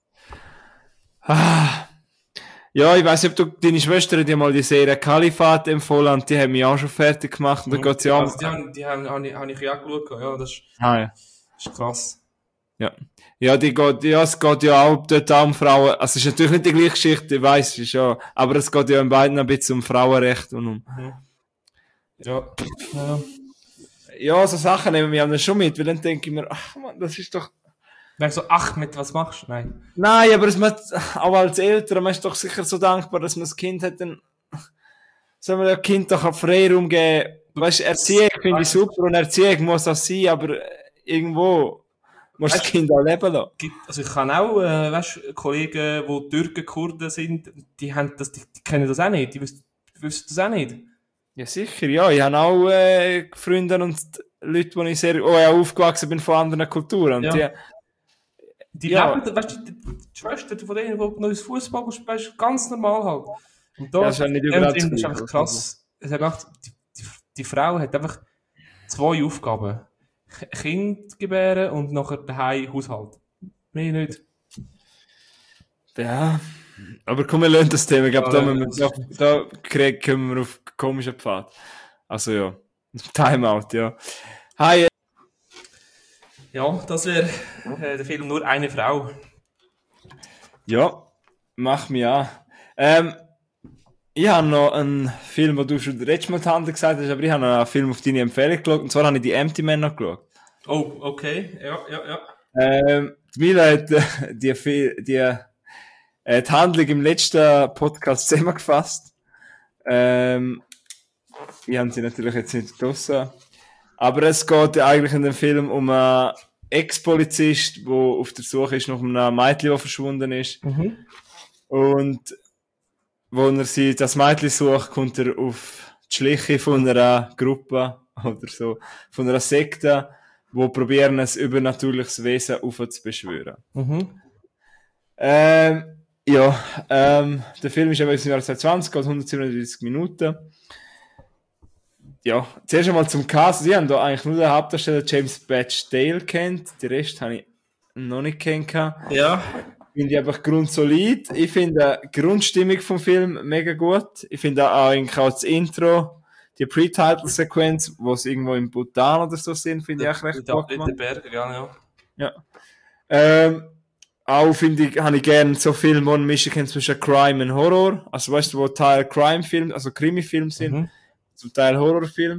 Ah. Ja, ich weiss nicht, ob du deine Schwester dir mal die Serie Kalifat empfohlen und die haben mich auch schon fertig gemacht. Und da geht's ja Also um... die haben, die haben, habe ich, habe ich ja auch geschaut, ja, das ist, Ah, ja. das ist krass. Ja. Ja, die geht, ja, es geht ja auch dort auch um Frauen. Also, es ist natürlich nicht die gleiche Geschichte, ich weiss, ist ja, aber es geht ja in beiden ein bisschen um Frauenrecht und um, Mhm. Ja. ja. ja, so Sachen nehmen wir dann schon mit, weil dann denke ich mir, ach man, das ist doch, Dann so, ach, mit was machst du? Nein. nein, aber es macht, auch als Eltern, man ist doch sicher so dankbar, dass man das Kind hat, dann soll man dem Kind doch auch Freiraum geben. Weißt, Erziehung finde ich super und Erziehung muss auch sein, aber irgendwo muss das Kind auch leben lassen. Gibt- Also ich kann auch, äh, weißt, Kollegen, die Türken, Kurden sind, die haben das, die, die kennen das auch nicht, die wissen, die wissen das auch nicht. Ja, sicher, ja. Ich habe auch äh, Freunde und Leute, die ich sehr, oh, ja, aufgewachsen bin von anderen Kulturen. Und Ja. die, Die Ja. leben, weißt du, die, die Schwester von denen, die neues Fußball spielen, ganz normal halt. Und da, Ja, das ist ja nicht in dem überall Sinn, das ist das einfach Gleiche, krass. Es hat gedacht, die, die, die Frau hat einfach zwei Aufgaben. K- Kind gebären und nachher daheim Haushalt. Mehr nicht. ja. Aber komm, wir lernen das Thema. Ich glaube, da, Ja, müssen wir- da, da krieg- kommen wir auf komischen Pfad. Also ja, Timeout, ja. Hi, äh, Ja, das wäre äh, der Film Nur eine Frau. ja, mach mich an. Ähm, ich habe noch einen Film, wo du schon letztes Mal Tante gesagt hast, aber ich habe noch einen Film auf deine Empfehlung geschaut. Und zwar habe ich die Empty Man noch geschaut. Oh, okay. Ja, ja, ja. Ähm, Die Mila hat äh, die, die, äh, die Handlung im letzten Podcast zusammengefasst. Ähm, ich habe sie natürlich jetzt nicht draussen. Aber es geht eigentlich in dem Film um einen Ex-Polizist, der auf der Suche ist nach einem Mädchen, das verschwunden ist. Mhm. Und wo er sie, das Mädchen sucht, kommt er auf die Schliche von einer Gruppe oder so, von einer Sekte, wo probieren, ein übernatürliches Wesen aufzubeschwören. Mhm. Ähm, ja, ähm, der Film ist eben im Jahr zwanzig zwanzig, geht hundertsiebenunddreißig Minuten. Ja, zuerst einmal zum Cast. Sie haben da eigentlich nur den Hauptdarsteller James Badge Dale kennt. Den Rest habe ich noch nicht kennengelernt. Ja. Finde ich einfach grundsolid. Ich finde die Grundstimmung vom Film mega gut. Ich finde auch eigentlich auch das Intro, die Pre-Title-Sequenz, wo sie irgendwo im Bhutan oder so sind, finde ich auch recht gut gemacht. In den Bergen, ja. Ja. Ähm, auch finde ich, habe ich gerne so Filme, wo Michigan zwischen Crime und Horror. Also weißt du, wo Teil Crime-Film, also Krimi-Film sind. Mhm. Zum Teil Horrorfilm.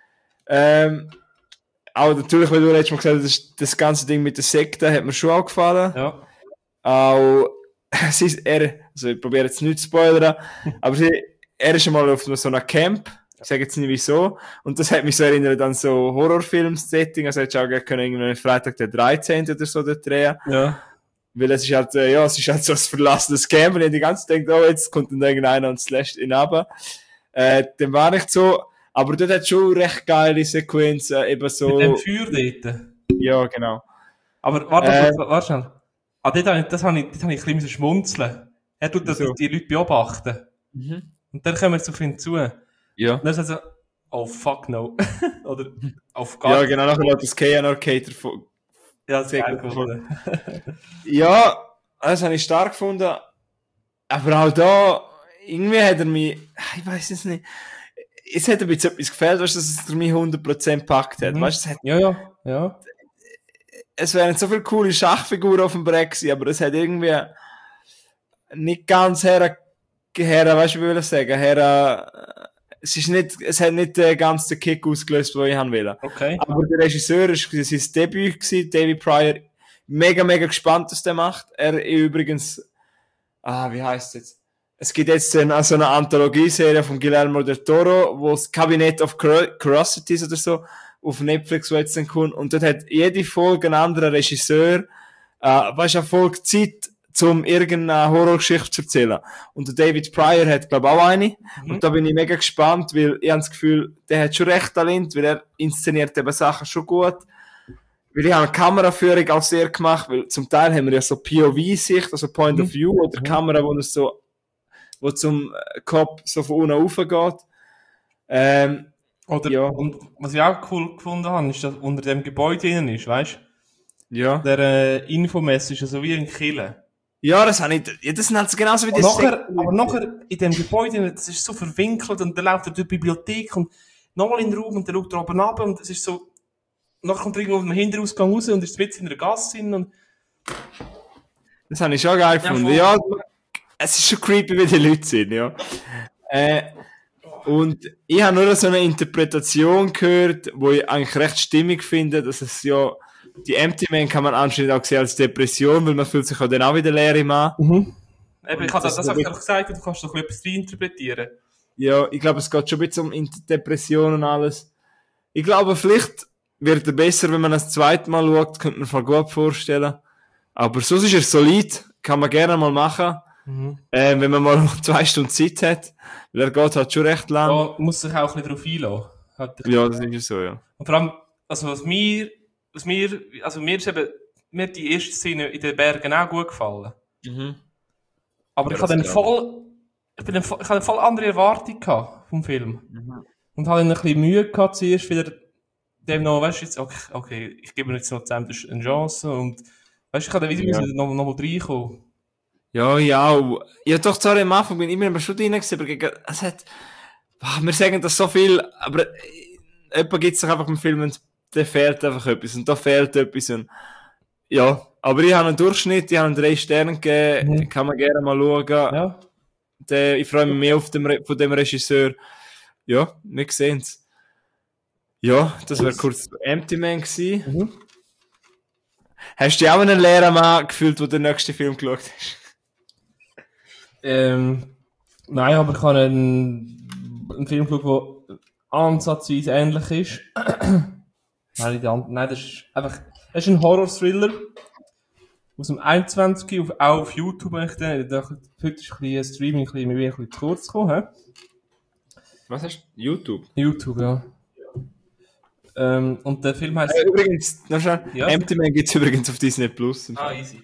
Ähm, auch natürlich, weil du letztes Mal gesagt hast, das, das ganze Ding mit der Sekte hat mir schon auch gefallen. Ja. Auch, es ist, er, also ich probiere jetzt nicht zu spoilern, aber sie, er ist einmal auf so einem Camp, ich sage jetzt nicht wieso, und das hat mich so erinnert an so Horrorfilm-Setting, also hättest du auch gerne können irgendwie Freitag der dreizehnte oder so dort drehen. Ja. Weil es ist halt, äh, ja, es ist halt so ein verlassenes Camp, und ich die ganze Zeit denke, oh, jetzt kommt dann irgendeiner und slasht ihn runter. Äh, dem war nicht so, aber dort hat schon recht geile Sequenzen, eben so. Mit dem Feuer dort. Ja, genau. Aber warte, Äh, warte, warte schnell. Ah, dort habe ich, das habe ich, dort habe ich ein bisschen schmunzeln. Er tut das, Wieso? die Leute beobachten. Mhm. Und dann kommen wir zu ihm zu. Und Ja. dann sagt er so, oh fuck no. Oder auf gar Ja, keinen genau, nachher lässt das K N Arcade von. Ja, das ist geil gefunden. Ja, das habe ich stark gefunden. Aber auch da, irgendwie hat er mich, ich weiß es nicht, es hat ein bisschen etwas gefällt, weißt du, dass es mich hundert Prozent gepackt hat. Mhm. Weißt, es, hat, Ja, ja, ja. es wären so viele coole Schachfiguren auf dem Brett gewesen, aber es hat irgendwie nicht ganz her, her weißt du, wie will ich sagen, her, es ist nicht, es hat nicht den ganzen Kick ausgelöst, den ich haben will. Okay. Aber der Regisseur ist sein Debüt gewesen, David Pryor. Mega, mega gespannt, was der macht. Er übrigens, ah, wie heißt es jetzt? Es gibt jetzt eine, so eine Anthologieserie von Guillermo del Toro, wo das Cabinet of Curiosities oder so auf Netflix wo jetzt dann kommt. Und dort hat jede Folge ein anderer Regisseur, äh, weißt du, eine Folge Zeit, um irgendeine Horrorgeschichte zu erzählen. Und der David Pryor hat, glaube ich, auch eine. Mhm. Und da bin ich mega gespannt, weil ich habe das Gefühl, der hat schon recht Talent, weil er inszeniert eben Sachen schon gut. Weil ich habe eine Kameraführung auch sehr gemacht, weil zum Teil haben wir ja so P O V-Sicht, also Point Mhm. of View, oder Mhm. Kamera, wo es so, wo zum Kopf so von unten rauf geht. Ähm, Oder, ja. und was ich auch cool gefunden habe, ist, dass unter dem Gebäude drinnen ist, weißt ja. du? Der äh, Infomess ist ja so wie ein Killer. Ja, das habe ich, ja, das sind halt genauso wie Und die nachher, aber nachher in dem Gebäude, das ist so verwinkelt und dann läuft er durch die Bibliothek und nochmal in den Raum und dann schaut er oben runter und es ist so, nachher kommt er irgendwo aus dem Hinterausgang raus und ist mitten in der Gasse drin und Das habe ich schon geil gefunden. voll. Ja, es ist schon creepy, wie die Leute sind, ja. Äh, und ich habe nur so eine Interpretation gehört, wo ich eigentlich recht stimmig finde, dass es ja, die Empty Man kann man anscheinend auch sehen als Depression, weil man fühlt sich auch dann auch wieder leer im an. Mhm. Eben, ich habe das das, das ist habe ich wirklich- einfach gesagt, du kannst doch etwas reinterpretieren. Ja, ich glaube, es geht schon ein bisschen um Inter- Depression und alles. Ich glaube, vielleicht wird er besser, wenn man das zweite Mal schaut, könnte man sich gut vorstellen. Aber sonst ist er solid, kann man gerne mal machen, Mhm. äh, wenn man mal noch zwei Stunden Zeit hat. Weil er geht halt schon recht lang. Da muss sich auch ein bisschen drauf einlassen. Hat er- Ja, das ist ja so, ja. Und vor allem, also was mir, was mir, also mir ist eben, mir hat die erste Szene in den Bergen auch gut gefallen. Mhm. Aber Ja, ich hatte das dann voll, ich bin dann voll, ich hatte eine voll andere Erwartung gehabt vom Film. Mhm. Und hatte dann ein bisschen Mühe gehabt zuerst wieder, dem noch, weißt du, jetzt, okay, okay, ich gebe mir jetzt noch zusammen eine Chance und, weißt du, ich habe dann wieder Ja. müssen noch, noch mal reinkommen. Ja, ja. Ja, doch, sorry, am Anfang bin ich immer schon drin gewesen, aber gegen, es hat, boah, wir sagen das so viel, aber äh, jemand gibt es doch einfach im Film und da fehlt einfach etwas und da fehlt etwas und, ja. Aber ich habe einen Durchschnitt, ich habe einen drei Sterne gegeben, Mhm. kann man gerne mal schauen. Ja. Der, ich freue mich mehr auf dem, Re- von dem Regisseur. Ja, wir sehen's. Ja, das wäre kurz Empty Man gewesen. Mhm. Hast du dich auch einen leeren Mann gefühlt, wo du den nächsten Film geschaut hast? Ähm, nein, aber ich habe einen, einen Film geschaut, der ansatzweise ähnlich ist. nein, die andere, nein, das ist einfach, das ist ein Horror-Thriller aus dem einundzwanzig, auf, auch auf YouTube. Ich denke, heute ist ein bisschen Streaming ein bisschen, ein bisschen zu kurz gekommen. He? Was hast du? YouTube? YouTube, ja. Ähm, und der Film heisst... Äh, übrigens, noch schnell, Ja. Empty Man gibt es übrigens auf Disney Plus. Ah, easy.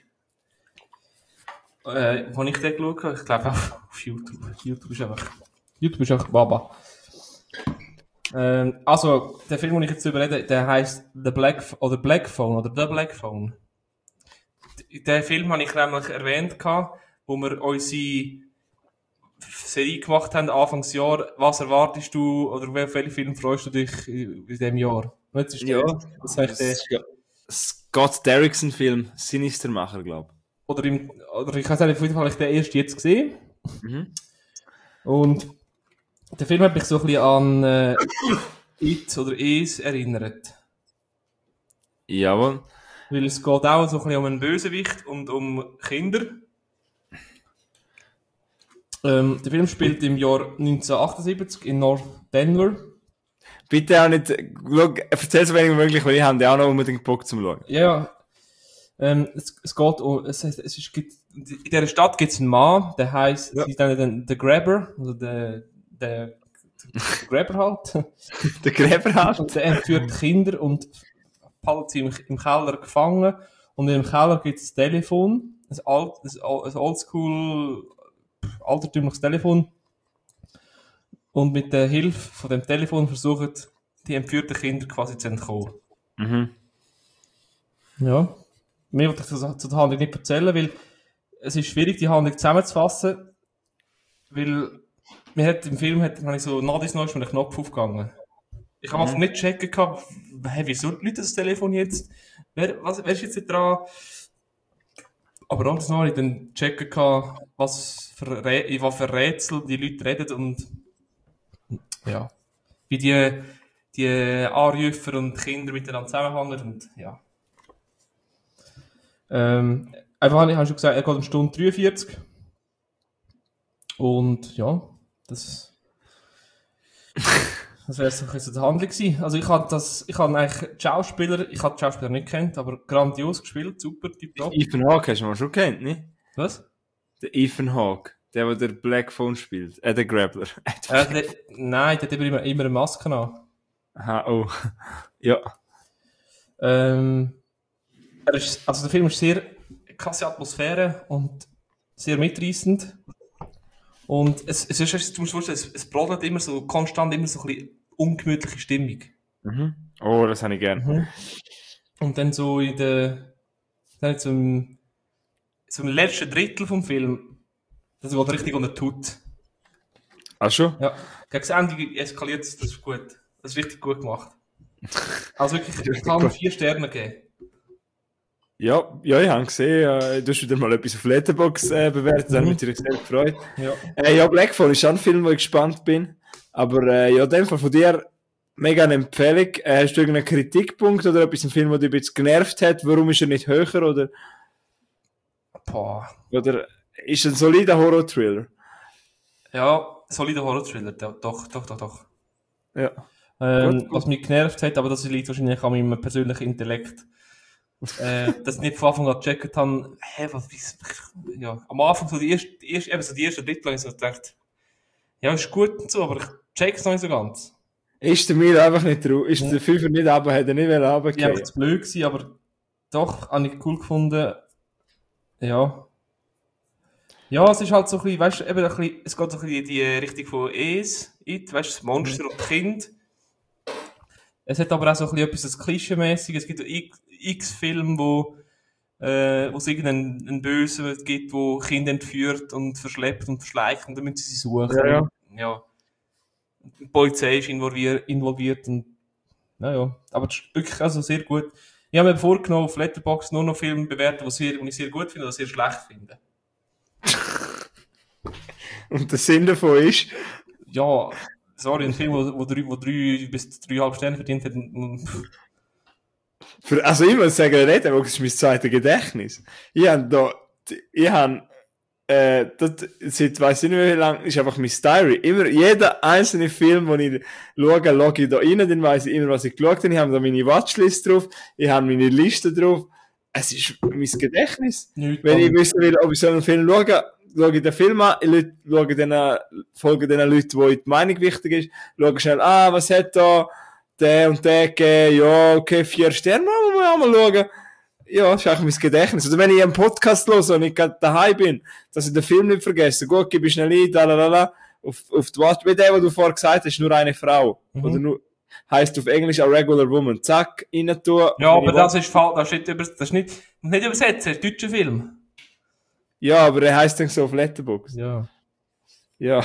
Äh, wo ich den geschaut habe, ich glaube auch auf YouTube. YouTube ist einfach... YouTube ist einfach Baba. Ähm, also, der Film, den ich jetzt überrede, der heisst The Black... oder Black Phone, oder The Black Phone. Den Film habe ich nämlich erwähnt, wo wir unsere Serie gemacht haben, Anfangsjahr. Was erwartest du, oder auf welchen Film freust du dich in diesem Jahr? Jetzt ist Ja, der, das heißt, der, Scott Derrickson-Film, Sinistermacher, glaube ich. Oder, im, oder ich habe auf jeden Fall den erst jetzt gesehen. Mhm. Und der Film hat mich so ein bisschen an äh, It oder Es erinnert. Jawohl. Weil es geht auch so ein bisschen um einen Bösewicht und um Kinder. Ähm, der Film spielt im Jahr neunzehnhundertachtundsiebzig in North Denver. Bitte auch nicht, schau, erzähl so wenig wie möglich, weil ich habe den auch noch unbedingt Bock zum Schauen. Ja, ähm, es, es geht um, es, es ist, gibt, in dieser Stadt gibt es einen Mann, der heisst, Ja. sie nennen den The Grabber, also der, der, der Grabber halt. Der Gräber halt. Und der entführt Kinder und hält sie im, im Keller gefangen. Und im Keller gibt es ein Telefon, ein, alt, ein oldschool, altertümliches Telefon. Und mit der Hilfe von dem Telefon versuchen die entführten Kinder quasi zu entkommen. Mhm. Ja. Mehr wollte ich zu, zu der Handlung nicht erzählen, weil es ist schwierig, die Handlung zusammenzufassen, weil mir hat im Film hat, habe ich so nach dies neues mit einem Knopf aufgegangen. Ich habe einfach nicht checken gehabt, hey, wieso Leute das Telefon jetzt? Wer, was, wer ist jetzt dran? Aber anders noch habe ich dann checken gehabt, was für, Rä- was für Rätsel die Leute reden und ja, wie die, die Anrufer und Kinder miteinander zusammenhängen und ja. Ähm, einfach habe ich hab schon gesagt, er geht um Stunde dreiundvierzig. Und ja, das, das wäre so ein bisschen die Handlung gewesen. Also ich habe das, ich habe eigentlich die Schauspieler, ich habe die Schauspieler nicht kennt, aber grandios gespielt, super, tipptopp. Ethan Hawke hast du mal schon kennt, ne? Was? Der Ethan Hawke, der, der der Black Phone spielt, äh, der Grappler. Äh, der, nein, der hat immer, immer eine Maske an. Aha, oh. Ja. Ähm, er ist, also der Film ist sehr krasse Atmosphäre und sehr mitreißend. Und es, es ist, du musst vorstellen, es, es brodelt immer so konstant immer so ein bisschen ungemütliche Stimmung. Mhm. Oh, das habe ich gern. Mhm. Und dann so in der, dann zum, zum letzten Drittel vom Film, das geht richtig unter tut. Ach schon? Ja. Gegen das Ende eskaliert es, das ist gut. Das ist richtig gut gemacht. Also wirklich, ich kann vier Sterne geben. Ja, ja, ich habe gesehen, äh, du hast wieder mal etwas auf Letterboxd äh, bewertet, das hat mich natürlich sehr gefreut. Ja. Äh, ja, Black Phone ist schon ein Film, wo ich gespannt bin. Aber äh, ja, in dem Fall von dir mega eine Empfehlung. Äh, hast du irgendeinen Kritikpunkt oder etwas im Film, der dich ein bisschen genervt hat? Warum ist er nicht höher? Oder, Boah. oder ist er ein solider Horror-Thriller? Ja, solider Horror-Thriller, doch, doch, doch, doch. Ja. Ähm, Gut, gut. was mich genervt hat, aber das liegt wahrscheinlich an meinem persönlichen Intellekt. äh, dass ich nicht von Anfang an gecheckt habe, hä, was, wie, ja, am Anfang so die erste, die erste, eben so die erste Drittel habe ich so gedacht, ja, ist gut und so, aber ich check's noch nicht so ganz. Ist der mir einfach nicht drauf? Ist der Fünfer nicht runter? Hat er nicht Ich war runtergehen? einfach zu blöd gewesen, aber doch, habe ich cool gefunden. Ja. Ja, es ist halt so ein bisschen, weißt du, eben ein bisschen, es geht so ein bisschen in die Richtung von Es, It, weißt du, das Monster und Kind. Es hat aber auch so ein bisschen etwas Klischee-mäßiges. Es gibt x, x Filme, wo, äh, wo es irgendeinen einen Bösen gibt, wo Kinder entführt und verschleppt und verschleicht und dann müssen sie sie suchen. Ja, ja. Ja. Die Polizei ist involviert, involviert und, naja. Aber es ist wirklich also sehr gut. Ich habe mir vorgenommen, auf Letterboxd nur noch Filme bewerten, die sehr- die ich sehr gut finde oder sehr schlecht finde. Und der Sinn davon ist, Ja, sorry, ein Film, wo, wo, drei, wo drei bis dreieinhalb Sterne verdient hat, mm, pff, Für, also ich muss sagen, Letterboxd ist mein zweites Gedächtnis. Ich habe da, ich habe, äh, das, seit weiss ich nicht mehr wie lange, ist einfach mein Diary. Immer, jeder einzelne Film, den ich schaue, logge ich da rein, dann weiss ich immer, was ich geschaut habe. Ich habe da meine Watchlist drauf, ich habe meine Liste drauf. Es ist mein Gedächtnis. Nicht Wenn ich wissen will, ob ich so einen Film schaue, schaue ich den Film an, ich schaue den, folge den Leuten, wo die Meinung wichtig ist, schaue schnell, ah, was hat da der und der gegeben, ja, okay, vier Sterne, mal, mal, mal schauen. Ja, das ist eigentlich mein Gedächtnis. Oder wenn ich einen Podcast höre und ich gerade daheim bin, dass ich den Film nicht vergesse, gut, gebe ich schnell ein, da, la, la, la, auf, auf die Watch, wie der, was du vorher gesagt hast, nur eine Frau. Mhm. Oder nur, heisst auf Englisch a regular woman. Zack, rein tun. Ja, aber das ist falsch, das ist nicht, über, das ist nicht, nicht übersetzt, das ist ein deutscher Film. Ja, aber er heisst dann so auf Letterboxd. Ja. Ja.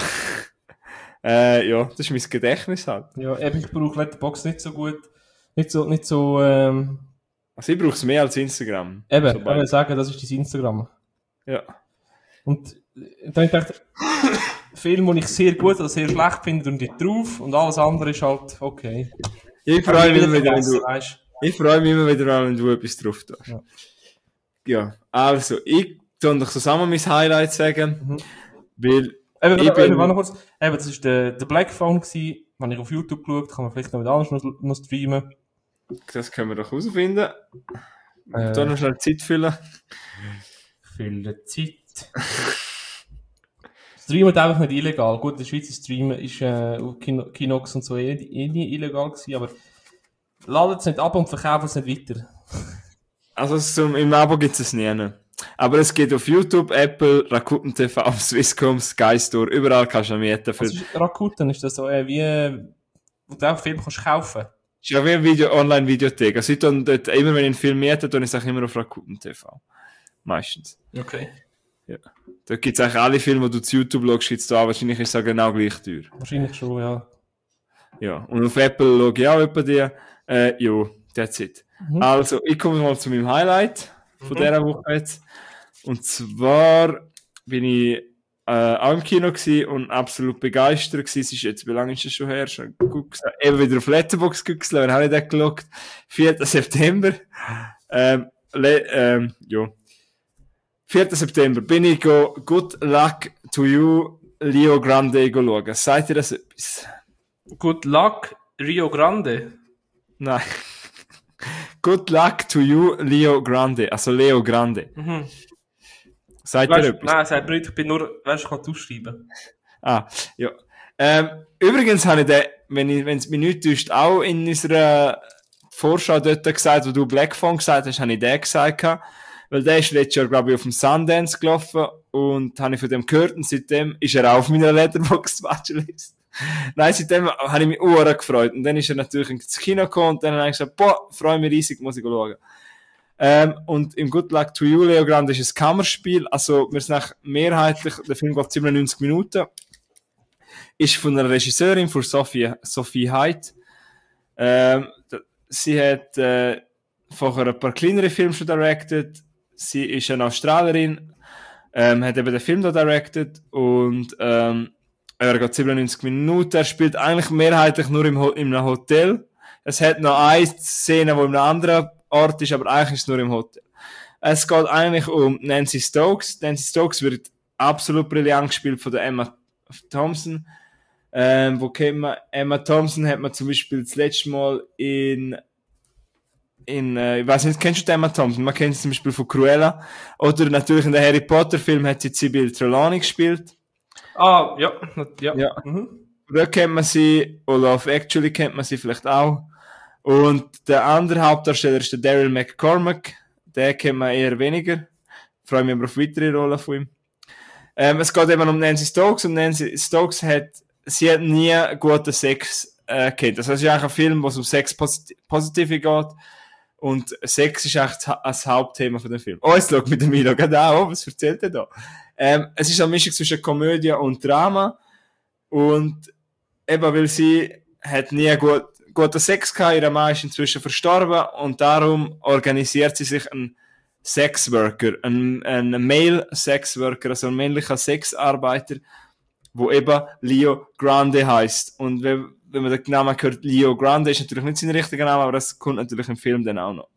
äh, ja, das ist mein Gedächtnis halt. Ja, eben, ich brauche Letterboxd nicht so gut, nicht so, nicht so, ähm... Also ich brauche es mehr als Instagram. Eben, ich würde sagen, das ist dein Instagram. Ja. Und dann ich dachte, Film, den ich sehr gut oder sehr schlecht finde, und nicht drauf, und alles andere ist halt okay. Ich freue mich immer wieder, wenn du, ich freue mich immer wieder, wenn du etwas drauf tust. Ja. Ja, also, ich tue doch zusammen mein Highlight sagen, mhm. weil eben, ich bin... Eben, noch kurz, eben, das war der, der Black Phone gewesen, wenn ich auf YouTube geschaut, kann man vielleicht noch mit anders noch, noch streamen. Das können wir doch herausfinden. Äh, da noch schnell Zeit füllen. Füllen Zeit. Streamen einfach nicht illegal. Gut, in der Schweiz ist Streamen ist, äh, auf Kino, Kinox und so eh, eh nie illegal gewesen, aber ladet es nicht ab und verkauft es nicht weiter. Also zum, im Abo gibt es nie. Aber es geht auf YouTube, Apple, Rakuten T V, Swisscom, Sky Store, überall kannst du mieten. Was ist Rakuten? Ist das so äh, wie, wo du auch Film kannst kaufen? Ist ja wie eine Video, Online-Videothek. Also ich tue dort, immer wenn ich einen Film miete, tue ich es immer auf Rakuten T V. Meistens. Okay. Ja. Da gibt es eigentlich alle Filme, die du zu YouTube schaust, gibt's da. Wahrscheinlich ist es genau gleich teuer. Wahrscheinlich schon, ja. Ja. Und auf Apple schaue ich auch etwa die. Äh, jo, that's it. Mhm. Also, ich komme mal zu meinem Highlight von mhm. dieser Woche jetzt. Und zwar bin ich äh, auch im Kino gewesen und absolut begeistert gewesen. Es ist jetzt, wie lange ist das schon her? Schon gut gesagt. Eben wieder auf Letterboxd geguckt, wer habe ich da geschaut? vierten September. Ähm, le- ähm, ja. vierten September bin ich go Good Luck to You, Rio Grande go schauen. Sagt ihr das etwas? Good Luck, Rio Grande? Nein. Good Luck to You, Leo Grande. Also Leo Grande. Mhm. Sagt weißt, ihr etwas? Nein, sagt mir nicht. Ich bin nur, weißt du, ich kann ausschreiben. Ah, ja. Ähm, übrigens habe ich den, wenn ich, wenn es mich nicht täuscht, auch in unserer Vorschau dort gesagt, wo du Black Phone gesagt hast, habe ich den gesagt. Weil der ist letztes Jahr, glaube ich, auf dem Sundance gelaufen und habe ich von dem gehört und seitdem ist er auch auf meiner Letterboxd-Watchlist. Nein, seitdem habe ich mich uhr gefreut. Und dann ist er natürlich ins Kino gekommen und dann habe ich gesagt, boah, freue mich riesig, muss ich schauen. Ähm, und im Good Luck to You, Leo Grande, ist ein Kammerspiel. Also, wir sind nach mehrheitlich, der Film geht siebenundneunzig Minuten. Ist von einer Regisseurin, von Sophie, Sophie Heidt. Ähm, sie hat, äh, vorher ein paar kleinere Filme schon directed. Sie ist eine Australierin, ähm, hat eben den Film da directed und, ähm, er geht siebenundneunzig Minuten, er spielt eigentlich mehrheitlich nur im Ho- in einem Hotel. Es hat noch eine Szene, die in einem anderen Ort ist, aber eigentlich ist es nur im Hotel. Es geht eigentlich um Nancy Stokes. Nancy Stokes wird absolut brillant gespielt von der Emma Thompson. Ähm, wo kennt man? Emma Thompson hat man zum Beispiel das letzte Mal in, in, äh, ich weiß nicht, kennst du die Emma Thompson? Man kennt sie zum Beispiel von Cruella. Oder natürlich in der Harry Potter Film hat sie Sybil Trelawney gespielt. Ah, ja. Ja. ja. Mhm. Da kennt man sie, oder auf Actually kennt man sie vielleicht auch. Und der andere Hauptdarsteller ist der Daryl McCormack. Den kennt man eher weniger. Ich freue mich aber auf weitere Rollen von ihm. Ähm, es geht eben um Nancy Stokes und Nancy Stokes hat, sie hat nie guten Sex äh, kennt. Also es ist eigentlich ein Film, wo es um Sex Positive geht. Und Sex ist eigentlich das Hauptthema von dem Film. Oh, jetzt schaut mit dem Milo gerade an, was erzählt er da? Ähm, es ist eine Mischung zwischen Komödie und Drama. Und eben, weil sie hat nie gut, guten Sex gehabt, ihr Mann ist inzwischen verstorben und darum organisiert sie sich einen Sexworker, einen, einen Male Sexworker, also ein männlicher Sexarbeiter, wo eben Leo Grande heisst. Und wenn, wenn man den Namen hört, Leo Grande ist natürlich nicht sein richtiger Name, aber das kommt natürlich im Film dann auch noch.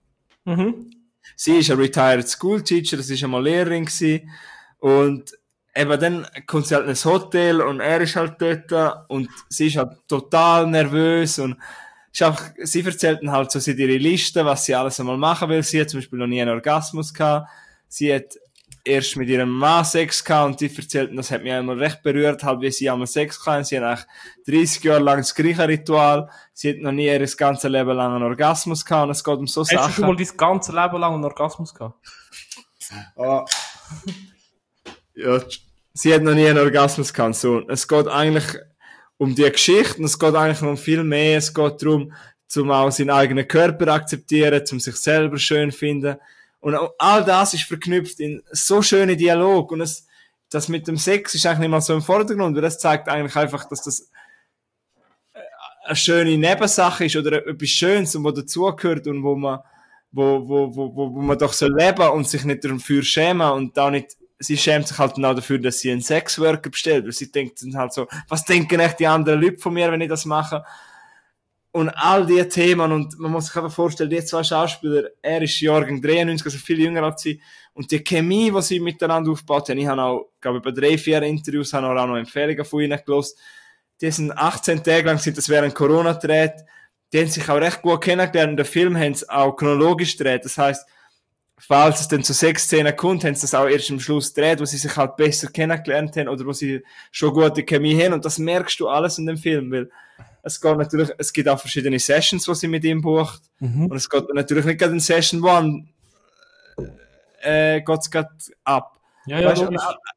Mhm. Sie ist eine retired School Teacher, das ist einmal Lehrerin gewesen. Und eben dann kommt sie halt in ein Hotel und er ist halt dort und sie ist halt total nervös und ist einfach, sie erzählt dann halt so sie ihre Liste, was sie alles einmal machen will. Sie hat zum Beispiel noch nie einen Orgasmus gehabt. Sie hat erst mit ihrem Mann Sex gehabt und die erzählt, das hat mich einmal recht berührt, halt wie sie einmal Sex gehabt. Sie hat eigentlich dreißig Jahre lang das gleiche Ritual. Sie hat noch nie ihr ganze Leben lang einen Orgasmus gehabt und es geht um so Hast Sachen. Hast du schon mal dein ganze Leben lang einen Orgasmus gehabt? Ah. Ja, sie hat noch nie einen Orgasmus gehabt. So, es geht eigentlich um die Geschichte und es geht eigentlich um viel mehr. Es geht darum, zum auch seinen eigenen Körper akzeptieren, zum sich selber schön finden. Und all das ist verknüpft in so schöne Dialog. Und es, das mit dem Sex ist eigentlich nicht mal so im Vordergrund, weil das zeigt eigentlich einfach, dass das eine schöne Nebensache ist oder etwas Schönes und wo dazugehört und wo man, wo, wo, wo, wo, wo man doch so leben und sich nicht dafür schämen und da nicht, sie schämt sich halt auch dafür, dass sie einen Sexworker bestellt, weil sie denkt dann halt so, was denken echt die anderen Leute von mir, wenn ich das mache? Und all diese Themen, und man muss sich einfach vorstellen, die zwei Schauspieler, er ist Jahrgang dreiundneunzig, also viel jünger als sie, und die Chemie, die sie miteinander aufgebaut haben, ich habe auch, glaube ich, bei drei, vier Interviews, habe auch noch Empfehlungen von ihnen gehört, die sind achtzehn Tage lang, sind das während Corona gedreht, die haben sich auch recht gut kennengelernt, und den Film haben sie auch chronologisch gedreht, das heisst, falls es dann zu sechs Szenen kommt, haben sie das auch erst am Schluss gedreht, wo sie sich halt besser kennengelernt haben, oder wo sie schon gute Chemie haben, und das merkst du alles in dem Film, weil es geht natürlich, es gibt auch verschiedene Sessions, die sie mit ihm bucht. Mhm. Und es geht natürlich nicht gerade in Session One, äh, geht's gerade ab. Ja, ja, weißt,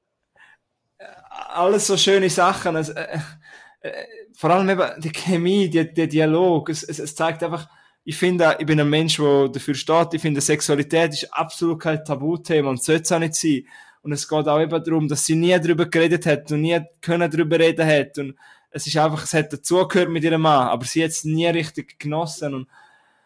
alles so schöne Sachen. Es, äh, äh, vor allem eben die Chemie, die, der Dialog. Es, es, es zeigt einfach, ich finde, ich bin ein Mensch, der dafür steht. Ich finde, Sexualität ist absolut kein Tabuthema und sollte es auch nicht sein. Und es geht auch eben darum, dass sie nie darüber geredet hat und nie können darüber reden hat. Und es ist einfach, es hat dazugehört mit ihrem Mann, aber sie hat es nie richtig genossen und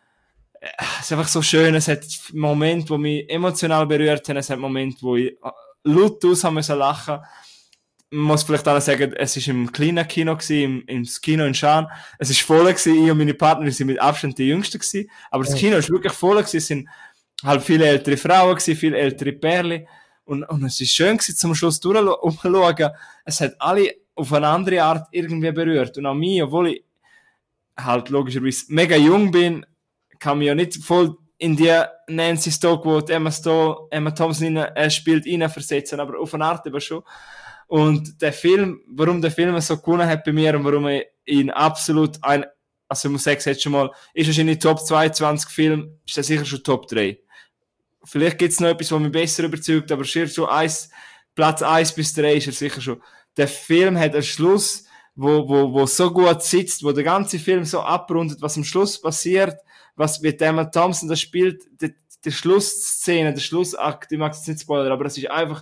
es ist einfach so schön, es hat Momente, die mich emotional berührt haben, es hat Momente, wo ich laut aus haben müssen lachen. Man muss vielleicht auch sagen, es war im kleinen Kino gewesen, im, im Kino in Schaan, es war voll gewesen, ich und meine Partner sind mit Abstand die Jüngsten gewesen, aber das Kino ist wirklich voll gewesen, es sind halt viele ältere Frauen gewesen, viele ältere Pärchen und, und es ist schön gewesen, zum Schluss durchzuschauen, es hat alle auf eine andere Art irgendwie berührt. Und auch mich, obwohl ich halt logischerweise mega jung bin, kann mich ja nicht voll in die Nancy Stockwell, Emma, Sto- Emma Thompson äh, spielt, reinversetzen, aber auf eine Art eben schon. Und der Film, warum der Film so gewonnen hat bei mir und warum ich ihn absolut ein, also ich muss sagen, jetzt schon mal, ist wahrscheinlich Top zweiundzwanzig Film, ist das sicher schon Top drei. Vielleicht gibt's noch etwas, was mich besser überzeugt, aber schon eins, Platz eins bis drei ist er sicher schon. Der Film hat einen Schluss, wo, wo, wo so gut sitzt, wo der ganze Film so abrundet, was am Schluss passiert, was mit Emma Thompson das spielt, die, die Schlussszene, der Schlussakt, ich mag es nicht spoilern, aber es ist einfach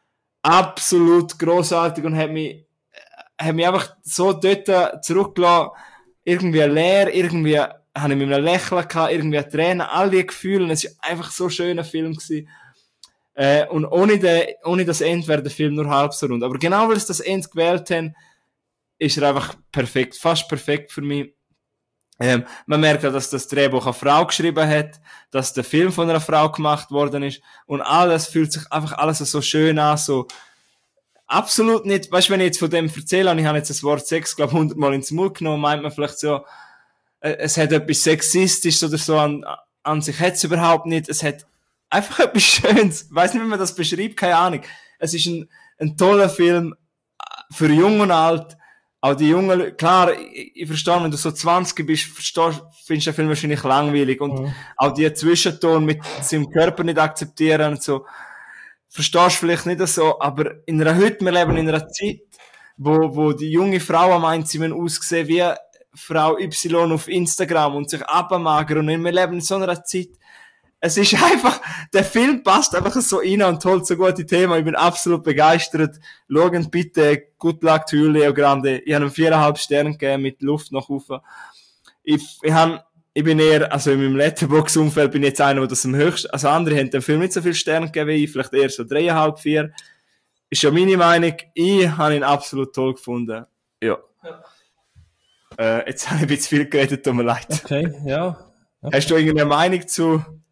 absolut grossartig und hat mich, hat mich einfach so dort zurückgelassen, irgendwie leer, irgendwie habe ich mit einem Lächeln gehabt, irgendwie Tränen, all die Gefühle, und es war einfach so ein schöner Film gewesen. Äh, und ohne, de, ohne das Ende wäre der Film nur halb so rund. Aber genau weil sie das Ende gewählt haben, ist er einfach perfekt, fast perfekt für mich. Ähm, man merkt ja, dass das Drehbuch eine Frau geschrieben hat, dass der Film von einer Frau gemacht worden ist und alles fühlt sich einfach alles so schön an, so absolut nicht, weißt du, wenn ich jetzt von dem erzähle und ich habe jetzt das Wort Sex, glaube ich, hundertmal ins Mund genommen, meint man vielleicht so, äh, es hat etwas Sexistisches oder so an, an sich, hat es überhaupt nicht, es hat einfach etwas Schönes. Ich weiss nicht, wie man das beschreibt, keine Ahnung. Es ist ein, ein toller Film für jung und alt. Auch die jungen Leute, klar, ich, ich verstehe, wenn du so zwanzig bist, verstehst, findest du den Film wahrscheinlich langweilig. Und mhm. auch die Zwischenton mit seinem Körper nicht akzeptieren und so, verstehst du vielleicht nicht so. Aber in einer heute, wir leben in einer Zeit, wo, wo die junge Frau meint, sie müssen aussehen wie Frau Y auf Instagram und sich abmagern. Und wir leben in so einer Zeit, es ist einfach, der Film passt einfach so rein und holt so gute Themen. Ich bin absolut begeistert. Schauen bitte, good luck to you, Leo Grande. Ich habe ihm viereinhalb Sterne gegeben mit Luft nach oben. Ich, ich, hab, ich bin eher, also in meinem Letterboxd-Umfeld bin ich jetzt einer, der das am höchsten, also andere haben dem Film nicht so viele Sterne gegeben wie ich, vielleicht eher so dreieinhalb, vier. Ist ja meine Meinung. Ich habe ihn absolut toll gefunden. Ja. ja. Äh, jetzt habe ich ein bisschen viel geredet, tut mir leid. Okay, ja. Okay. Hast du irgendeine Meinung zu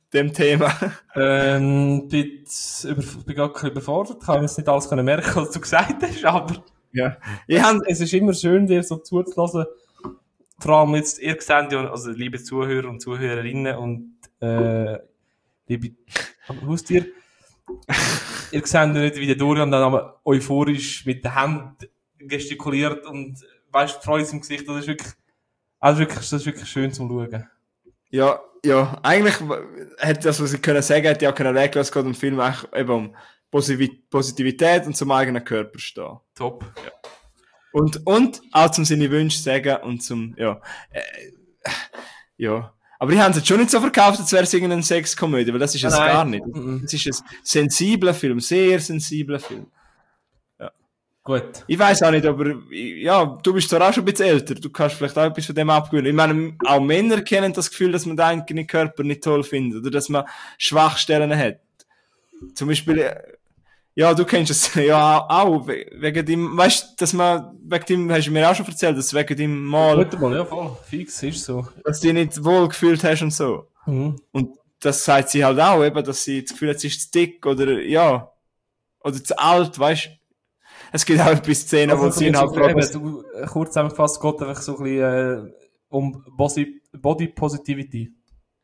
dem Thema? Ähm, bin, über, bin gar nicht überfordert. Ich kann jetzt nicht alles können merken, was du gesagt hast, aber Ja. Ich es, hab, es ist immer schön, dir so zuzulassen. Vor allem jetzt, ihr seht ja, also liebe Zuhörer und Zuhörerinnen und äh, liebe Haustier, ihr seht ja nicht, wie der Dorian dann aber euphorisch mit den Händen gestikuliert und weißt, Freude im Gesicht. Das ist wirklich, also wirklich, das ist wirklich schön zum Schauen. ja, ja, eigentlich hätte das, was ich können sagen, hätte ich auch können regeln, es geht im Film eigentlich eben um Positivität und zum eigenen Körper stehen. Top. Ja. Und, und auch zum seine Wünsche sagen und zum, ja, äh, ja. Aber die haben es jetzt schon nicht so verkauft, als wäre es irgendeine Sexkomödie, weil das ist es Nein. gar nicht. Mhm. Es ist ein sensibler Film, sehr sensibler Film. Ja. Gut. Ich weiß auch nicht, aber, ja, du bist zwar auch schon ein bisschen älter, du kannst vielleicht auch etwas von dem abgewöhnen. Ich meine, auch Männer kennen das Gefühl, dass man den eigenen Körper nicht toll findet, oder dass man Schwachstellen hat. Zum Beispiel, ja, du kennst es ja auch, wegen dem, weißt du, dass man, wegen dem, hast du mir auch schon erzählt, dass wegen dem Mal, Gut mal, ja, voll. Fix, ist so. dass du dich nicht wohl gefühlt hast und so. Mhm. Und das sagt sie halt auch, eben, dass sie das Gefühl hat, sie ist zu dick oder, ja, oder zu alt, weißt du. Es gibt auch ein paar Szenen, wo Also, sie ihn halt fragen. du, kurz zusammengefasst, geht einfach so ein bisschen äh, um Body, Body Positivity.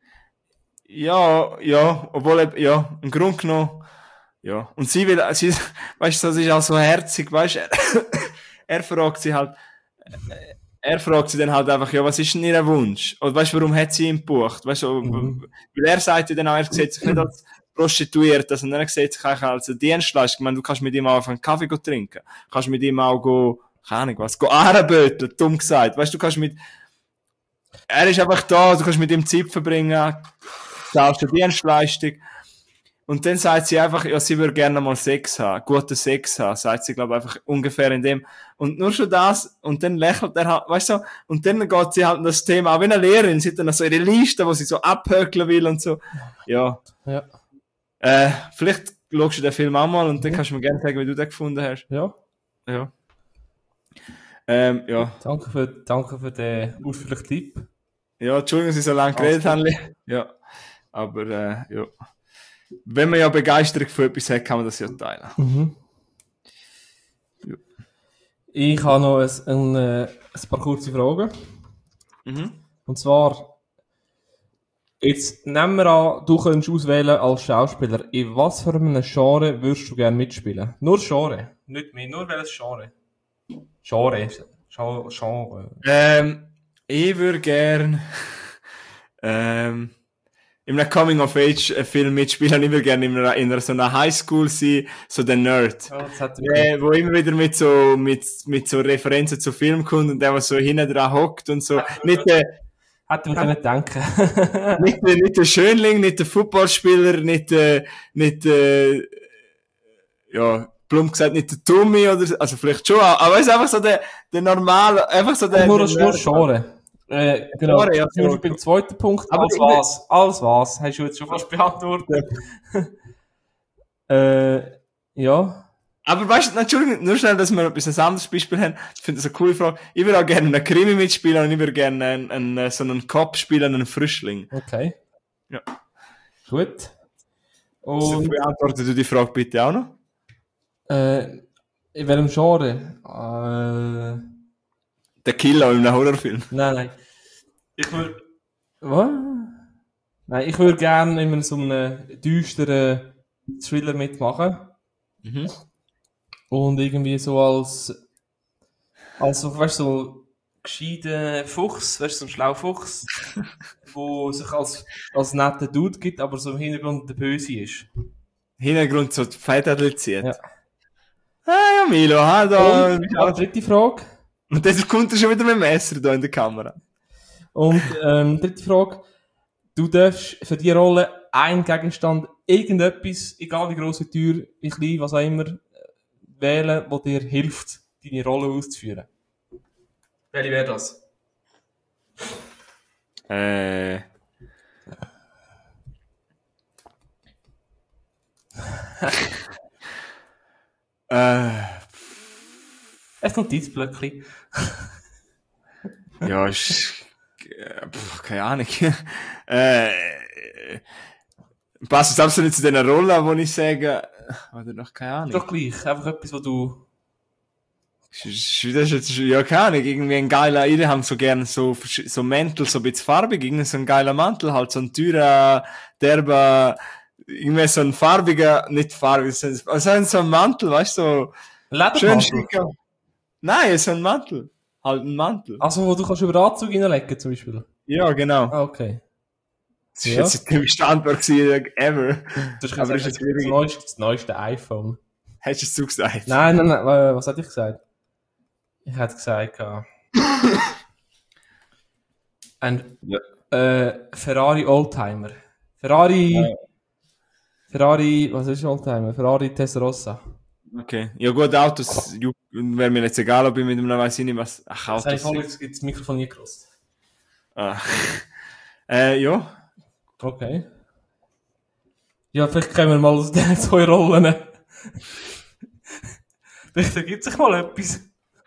Ja, ja, obwohl, eben, ja, im Grunde genommen, ja. Und sie will, sie, weißt du, das ist auch so herzig, weißt du, er, er fragt sie halt, er fragt sie dann halt einfach, ja, was ist denn ihr Wunsch? Oder weißt du, warum hat sie ihn gebucht? Weißt du, Mhm. weil er sagt ja dann auch, er sieht sich nicht als prostituiert, also er sieht sich eigentlich als eine Dienstleistung. Ich meine, du kannst mit ihm auch auf einen Kaffee go trinken. Du kannst mit ihm auch go, keine Ahnung was, go Ahrenböteln, dumm gesagt. Weißt du, du kannst mit, er ist einfach da, du kannst mit ihm Zeit verbringen, zahlst eine Dienstleistung. Und dann sagt sie einfach, ja, sie würde gerne mal Sex haben, guten Sex haben, sagt sie, glaube ich, einfach ungefähr in dem. Und nur schon das, und dann lächelt er halt, weißt du, und dann geht sie halt in das Thema, auch wie eine Lehrerin, sie hat dann so ihre Liste, wo sie so abhökeln will und so. Ja. Ja. Äh, vielleicht schaust du den Film auch mal und dann kannst du mir gerne sagen, wie du den gefunden hast. Ja. Ja. Ähm, ja. Danke für, danke für den ausführlichen Tipp. Ja, Entschuldigung, dass ich so lange geredet habe. Ja. Aber, äh, ja. Wenn man ja Begeisterung für etwas hat, kann man das ja teilen. Mhm. Ja. Ich habe noch ein, ein, äh, ein paar kurze Fragen. Mhm. Und zwar, jetzt nehmen wir an, du könntest auswählen als Schauspieler, in was für einem Genre würdest du gerne mitspielen? Nur Genre, nicht mehr, nur welches Genre? Genre, Genre. Genre. Ähm, ich würde gern ähm, in einem Coming-of-Age-Film mitspielen. Ich würde gerne in einer, in einer so einer Highschool sein, so der Nerd. Ja, das hat Äh, wo immer wieder mit so, mit, mit so Referenzen zu Film kommt und der, was so hinten dran hockt und so. Nicht der, Hätte man können denken. nicht der, nicht der Schönling, nicht der Footballspieler, nicht der, nicht der, ja, plump gesagt, nicht der Tommy oder, also vielleicht schon, aber es ist einfach so der, der normale, einfach so der, nur, der nur Genre. Äh, genau. Genre, ja, Zum Beispiel beim zweiten Punkt, Aber alles ich- was, alles was, hast du jetzt schon fast beantwortet. äh, ja. Aber weißt du, Entschuldigung, nur schnell, dass wir ein bisschen ein anderes Beispiel haben. Ich finde das eine coole Frage. Ich würde auch gerne einen Krimi mitspielen und ich würde gerne einen, einen, so einen Cop spielen, einen Frischling. Okay. Ja. Gut. Und Und, beantwortest du die Frage bitte auch noch? äh, in welchem Genre? Äh, Der Killer in einem Horrorfilm. nein, nein. Ich würde, was? Nein, ich würde gerne in so einem düsteren Thriller mitmachen. Mhm. Und irgendwie so als, als so, weißt du, so gescheiter Fuchs, weißt du, so ein schlauer Fuchs, wo sich als, als netter Dude gibt, aber so im Hintergrund der Böse ist. Hintergrund so die Feitel zieht. Ja. Ah ja, Milo, ha, da. Und, ja, dritte Frage. Und das kommt er schon wieder mit dem Messer da in der Kamera. Und, ähm, dritte Frage. Du darfst für die Rolle einen Gegenstand, irgendetwas, egal wie gross, wie teuer, wie klein, was auch immer, äh, wählen, wo dir hilft, deine Rolle auszuführen. Welche wäre das? Äh. äh. Ein Notizblöckchen. Ja, ist. äh, pf, keine Ahnung. äh. passt es absolut zu diesen Rollen, wo ich sage, oder noch keine Ahnung. Doch gleich, einfach etwas, wo du... Das ist jetzt, ja, keine Ahnung, irgendwie ein geiler, ihr haben so gerne so, so Mäntel, so ein bisschen farbig, irgendwie so ein geiler Mantel, halt so ein teurer, derber, irgendwie so ein farbiger, nicht farbig, also so ein Mantel, weißt du, so, schön schicker. Nein, so ein Mantel. Halt ein Mantel. Also, wo du kannst über Anzug reinlegen, zum Beispiel? Ja, genau. Ah, okay. Das war ja. jetzt die dümmste Antwort ever. Das ist, aber ist jetzt das, neueste, das neueste iPhone. Hast du es zugesagt? Nein, nein, nein, was hatte ich gesagt? Ich hätte gesagt, äh, ein ja. äh, Ferrari Oldtimer. Ferrari, ja. Ferrari, was ist Oldtimer? Ferrari Testarossa. Okay. Ja gut, Autos, wäre mir jetzt egal, ob ich mit einem weiss ich nicht was, ach, Autos. Das habe ich jetzt das Mikrofon nie gerostet. Ah. äh, ja. Okay. Ja, vielleicht können wir mal aus diesen zwei Rollen. Vielleicht ergibt sich mal etwas.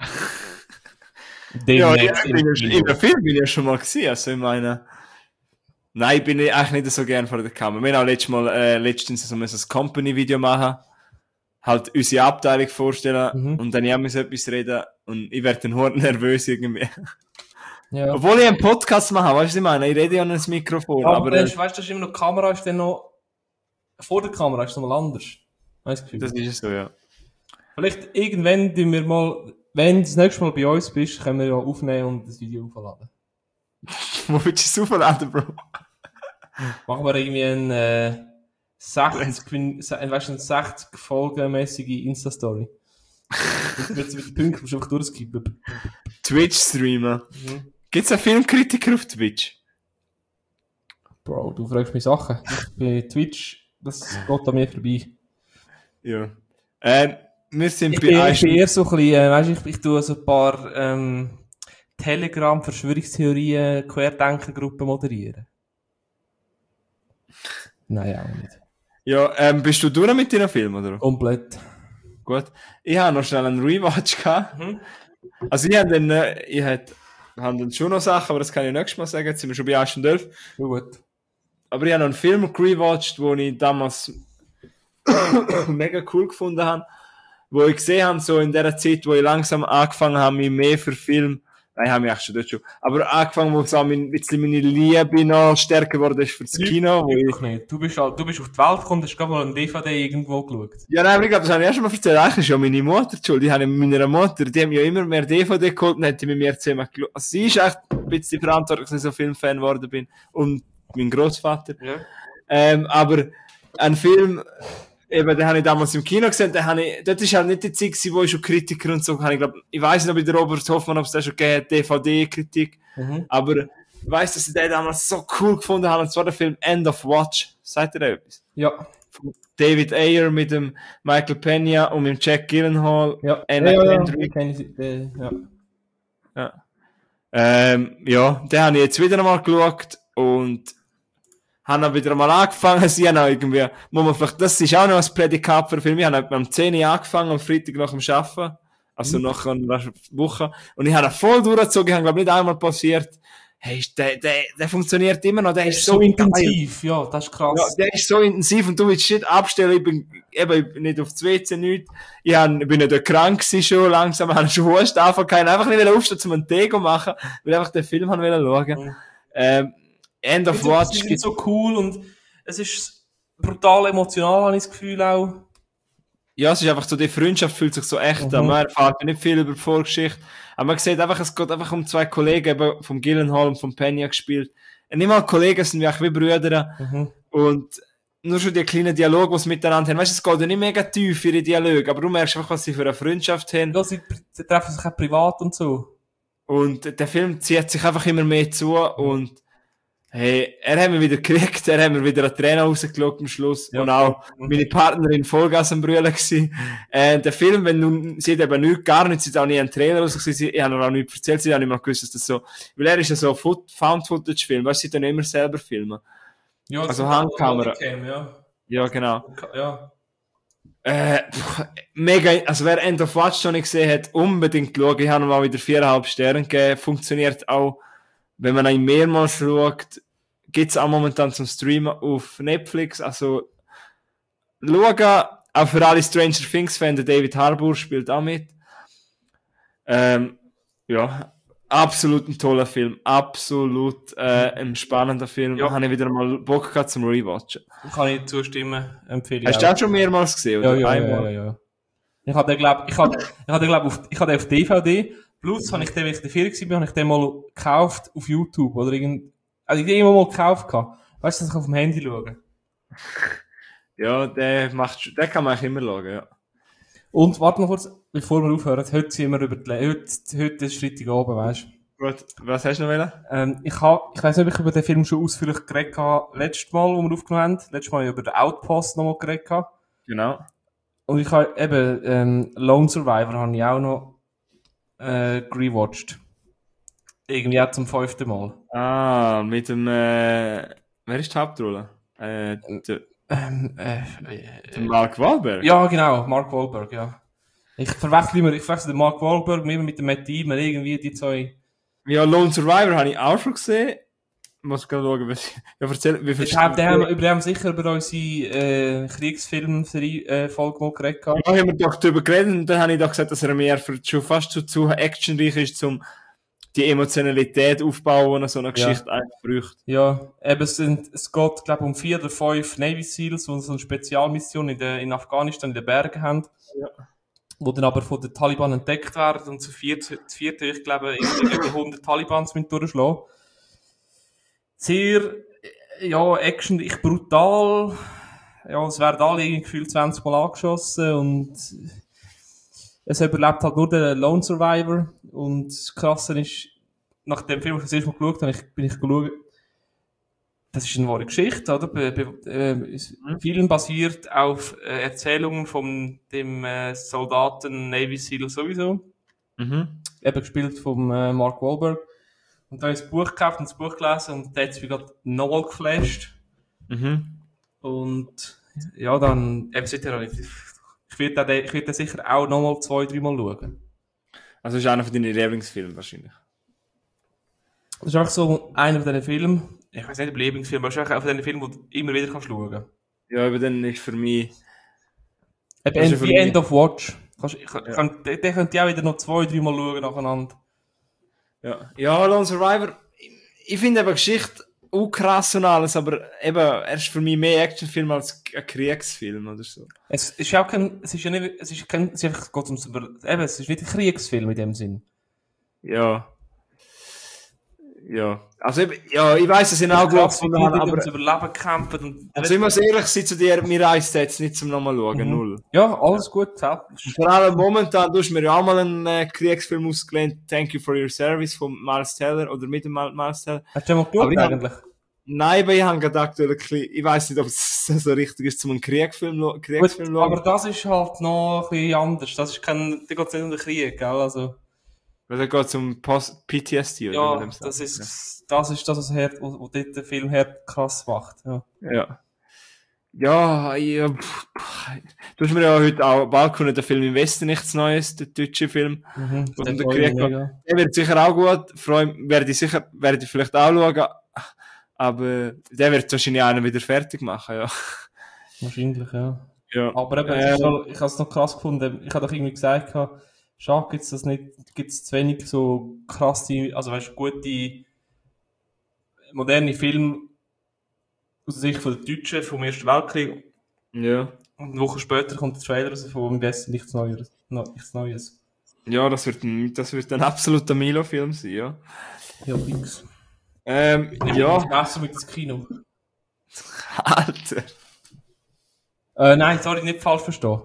Ja, ja, ich bin ja, in dem Film bin ich ja schon mal gesehen, also ich meine, nein, ich bin eigentlich nicht so gern vor der Kamera. Wir haben auch letztes Mal, äh, letztens so ein Company-Video machen, halt unsere Abteilung vorstellen mhm. und dann ja müssen etwas reden und ich werde dann hart nervös irgendwie. Ja. Obwohl ich einen Podcast mache, weißt du, was ich meine? Ich rede ja an das Mikrofon. Aber, aber äh, weißt du, das ist immer noch, die Kamera ist dann noch, vor der Kamera ist es nochmal anders. Weißt du? Das ist so, ja. Vielleicht irgendwann, die wir mal, wenn du das nächste Mal bei uns bist, können wir ja aufnehmen und das Video aufladen. Wo willst du es aufladen, Bro? Machen wir irgendwie ein, äh, sechzig, weißt du, eine sechzig folgenmäßige Insta-Story. Jetzt wird es mit den Punkten einfach durchskippen. Twitch-Streamer. Mhm. Gibt es einen Filmkritiker auf Twitch? Bro, du fragst mich Sachen. Bei Twitch, das geht an mir vorbei. Ja. Ähm, wir sind ich bei bin, ich bin eher so ein bisschen, äh, weißt, ich, ich tue so ein paar ähm, Telegram-Verschwörungstheorien, Querdenkergruppen moderieren. Nein, auch nicht. Ja, ähm, bist du durch mit deinen Filmen, oder? Komplett. Gut. Ich habe noch schnell einen Rewatch gehabt. Mhm. Also ich habe dann, äh, ich habe dann schon noch Sachen, aber das kann ich nächstes Mal sagen. Jetzt sind wir schon bei eine Stunde elf. Gut. Aber ich habe noch einen Film rewatcht, den ich damals mega cool gefunden habe. Wo ich gesehen habe, so in der Zeit, wo ich langsam angefangen habe, mich mehr für Film, nein, ich habe mich eigentlich schon dort schon, aber angefangen, wo so ein bisschen meine Liebe noch stärker geworden ist für das Kino. Wo ich nicht. Du bist, du bist auf die Welt gekommen, hast gerade mal ein D V D irgendwo geschaut. Ja, nein, aber ich glaube, das habe ich erst mal erzählt. Eigentlich ist ja meine Mutter schuld. Ich habe mit meiner Mutter, die haben ja immer mehr D V D geholt und hat mit mir zusammen geschaut. Also sie ist echt ein bisschen verantwortlich, dass ich so Filmfan geworden bin. Und mein Großvater. Ja. Ähm, aber ein Film, eben, den habe ich damals im Kino gesehen, den habe ich, dort ist halt nicht die Zeit gewesen, wo ich schon Kritiker und so habe. Ich glaube, ich weiss nicht, ob ich der Robert Hoffmann, ob es da schon gegeben hat, D V D-Kritik. Mhm. Aber ich weiss, dass ich den damals so cool gefunden habe. Und zwar der Film End of Watch. Sagt ihr etwas? Ja. Von David Ayer mit dem Michael Pena und mit dem Jack Gyllenhaal. Ja, ja, ja, ja. Ich, ja. Ja. Ähm, ja, den habe ich jetzt wieder einmal geschaut und haben dann wieder mal angefangen. Sie haben auch irgendwie, muss man vielleicht, das ist auch noch ein Prädikat für Film. Ich habe am zehn Uhr angefangen, am Freitag nach dem Arbeiten. Also mhm. nach einer Woche. Und ich habe ihn voll durchgezogen. Ich habe, glaube ich, nicht einmal passiert. Hey, der, der, der funktioniert immer noch. Der, der ist so, so intensiv. Ja, das ist krass. Ja, der ist so intensiv und du willst shit abstellen. Ich bin, eben, ich bin nicht auf das W C, nicht. Ich, hab, ich bin nicht krank gewesen schon langsam. Ich habe schon Hust angefangen. Einfach nicht aufstehen, um einen Tee zu machen, weil ich einfach den Film haben schauen. Mhm. Ähm, End of Watch. Es ist so cool und es ist brutal emotional, habe ich das Gefühl auch. Ja, es ist einfach so, die Freundschaft fühlt sich so echt an. Mhm. Man erfährt nicht viel über die Vorgeschichte. Aber man sieht einfach, es geht einfach um zwei Kollegen, eben vom Gyllenhaal und vom Pena gespielt. Und nicht mal Kollegen, sind wie, wie Brüder. Mhm. Und nur schon die kleinen Dialoge, die sie miteinander haben. Weißt du, es geht ja nicht mega tief, ihre Dialoge, aber du merkst einfach, was sie für eine Freundschaft haben. Ja, sie, sie treffen sich auch privat und so. Und der Film zieht sich einfach immer mehr zu und hey, er hat mir wieder gekriegt, er hat mir wieder eine Träne rausgelockt am Schluss. Ja. Und auch meine Partnerin Vollgas am Brüllen gewesen. Äh, der Film, wenn du, sie hat eben nichts, gar nichts, sie hat auch nie einen Trailer rausgesehen, ich habe noch nicht erzählt, sie hat nicht mal gewusst, dass das so, weil er ist ja so ein Found-Footage-Film, weißt du, sie tun immer selber filmen. Ja, also Handkamera. Ja. ja, genau. Ja. Äh, mega, also wer End of Watch noch nicht gesehen hat, unbedingt schauen. Ich habe ihm mal wieder viereinhalb Sterne gegeben, funktioniert auch, wenn man ihn mehrmals schaut, gibt es auch momentan zum Streamen auf Netflix. Also, schauen, auch für alle Stranger Things-Fans, David Harbour spielt auch mit. Ähm, ja, absolut ein toller Film. Absolut äh, ein spannender Film. Ja. Habe ich wieder mal Bock gehabt zum Rewatchen. Kann ich zustimmen, empfehle ich. Hast du den schon mehrmals gesehen? Ja, Oder ja, einmal? ja, ja, ja. Ich hatte, glaube ich, hatte, ich hatte, glaube auf, ich hatte auf D V D. Plus, habe ich den, wenn ich in der Ferien war, habe ich den mal gekauft auf YouTube oder irgend, also ich den immer mal gekauft gehabt. Weißt du, dass ich auf dem Handy schaue? Ja, der macht, der kann man eigentlich immer schauen, ja. Und, warte noch kurz, bevor wir aufhören, heute sind wir über die, Le- heute, heute ist Freitagabend, weißt du? Gut, was hast du noch wollen? Ähm, ich hab, ich weiss nicht, ob ich über den Film schon ausführlich geredet habe, letztes Mal, wo wir aufgenommen haben. Letztes Mal über den Outpost nochmal geredet habe. Genau. Und ich habe eben, ähm, Lone Survivor habe ich auch noch, äh, rewatcht. Irgendwie auch zum fünften Mal. Ah, mit dem, äh, wer ist die Hauptrolle? Äh, der, Ähm, äh, der Mark Wahlberg? ja, genau, Mark Wahlberg, ja. Ich verwechsel immer, ich verwechsel den Mark Wahlberg immer mit dem Matt Damon, irgendwie die zwei. Ja, Lone Survivor habe ich auch schon gesehen. Ich muss gerade schauen, was ich, ja, erzähl, wie viel Ich hab, den haben, über den haben wir sicher über unsere, äh, Kriegsfilm-Serie, äh, Folge mal geredet gehabt. Ja, haben wir doch darüber geredet und dann habe ich doch gesagt, dass er mehr für, schon fast zu, zu actionreich ist, um die Emotionalität aufbauen, die so eine Geschichte ja. eigentlich braucht. Ja, eben, es sind, es geht, glaube um vier oder fünf Navy Seals, die so eine Spezialmission in, der, in Afghanistan in den Bergen haben. Ja. Die dann aber von den Taliban entdeckt werden und zu viert, zu viert ich glaube, über hundert Talibans mit durchschlagen. Sehr, ja, actionreich, brutal. Ja, es werden alle irgendwie gefühlt zwanzig Mal angeschossen und es überlebt halt nur der Lone Survivor. Und das Krasse ist, nach dem Film, den ich das erste Mal geschaut habe, bin ich geschaut, das ist eine wahre Geschichte, oder? Be, be, äh, mhm. Film basiert auf äh, Erzählungen von dem äh, Soldaten Navy Seal sowieso. Mhm. Eben gespielt vom äh, Mark Wahlberg. Und da habe ich das Buch gekauft und das Buch gelesen und da hat es mich gerade nochmal geflasht. Mhm. Und ja, dann, eben seither, ich, ich werde den, ich werde den sicher auch nochmal zwei, dreimal schauen. Also das ist einer von deinen Lieblingsfilmen wahrscheinlich? Das ist einfach so einer von diesen Filmen, ich weiß nicht, ob Lieblingsfilm, aber es ist einfach einer von diesen Filmen, die du immer wieder kannst schauen. Ja, aber dann ist für mich... Eben wie End of Watch. Kannst, ich, ja. kann, den, den könnt ihr auch wieder noch zwei, dreimal schauen nacheinander. Ja, ja, Lone Survivor, ich, ich finde eben Geschichte auch krass und alles, aber eben, er ist für mich mehr Actionfilm als ein Kriegsfilm oder so. Es ist auch kein, es ist ja nicht, es ist kein, es ist einfach, Gott, ums, eben, es ist nicht ein Kriegsfilm in dem Sinn. Ja. Ja. Also, ja, ich weiss, es sind auch gut gefunden, aber... ums Überleben kämpfen und... Also, ich muss ehrlich sein zu dir, mir reist jetzt nicht zum nochmal schauen, mhm. null. Ja, alles gut, selbst. Vor allem momentan, du hast mir ja auch mal einen äh, Kriegsfilm ausgelehnt, Thank You for Your Service, von Miles Teller, oder mit dem Miles Teller. Hast du den mal geschaut, eigentlich? Hab, nein, aber ich habe gedacht, ich weiss nicht, ob es so richtig ist, zum einen Kriegsfilm, Kriegsfilm schauen. Aber das ist halt noch ein bisschen anders, das ist kein, da geht es nicht um den Krieg, gell, also... Weil da geht es um P T S D, oder? Ja, das ist, ja. das ist das, was, Herd, wo, wo dort der Film Herd krass macht. Ja. Ja. Ja, ja pff, du hast mir ja heute auch Balkon den Film im Westen nichts Neues, der deutsche Film. Mhm, der Krieg der wird sicher auch gut. Freue werde ich sicher, werde ich vielleicht auch schauen. Aber der wird wahrscheinlich einen wieder fertig machen, ja. Wahrscheinlich, ja. Ja. Aber eben, äh, schon, ich habe es noch krass gefunden. Ich habe doch irgendwie gesagt, schade, gibt es das nicht, gibt es zu wenig so krasse, also weißt du, gute, moderne Filme aus der Sicht von der Deutschen vom Ersten Weltkrieg. Ja. Und eine Woche später kommt der Trailer raus von am besten nichts Neues. nichts Neues. Ja, das wird ein, das wird ein absoluter Milo-Film sein, ja. Ja, fix. Ähm, ich ja. Ich besser mit ins Kino. Alter. Äh, nein, sorry, nicht falsch verstehen.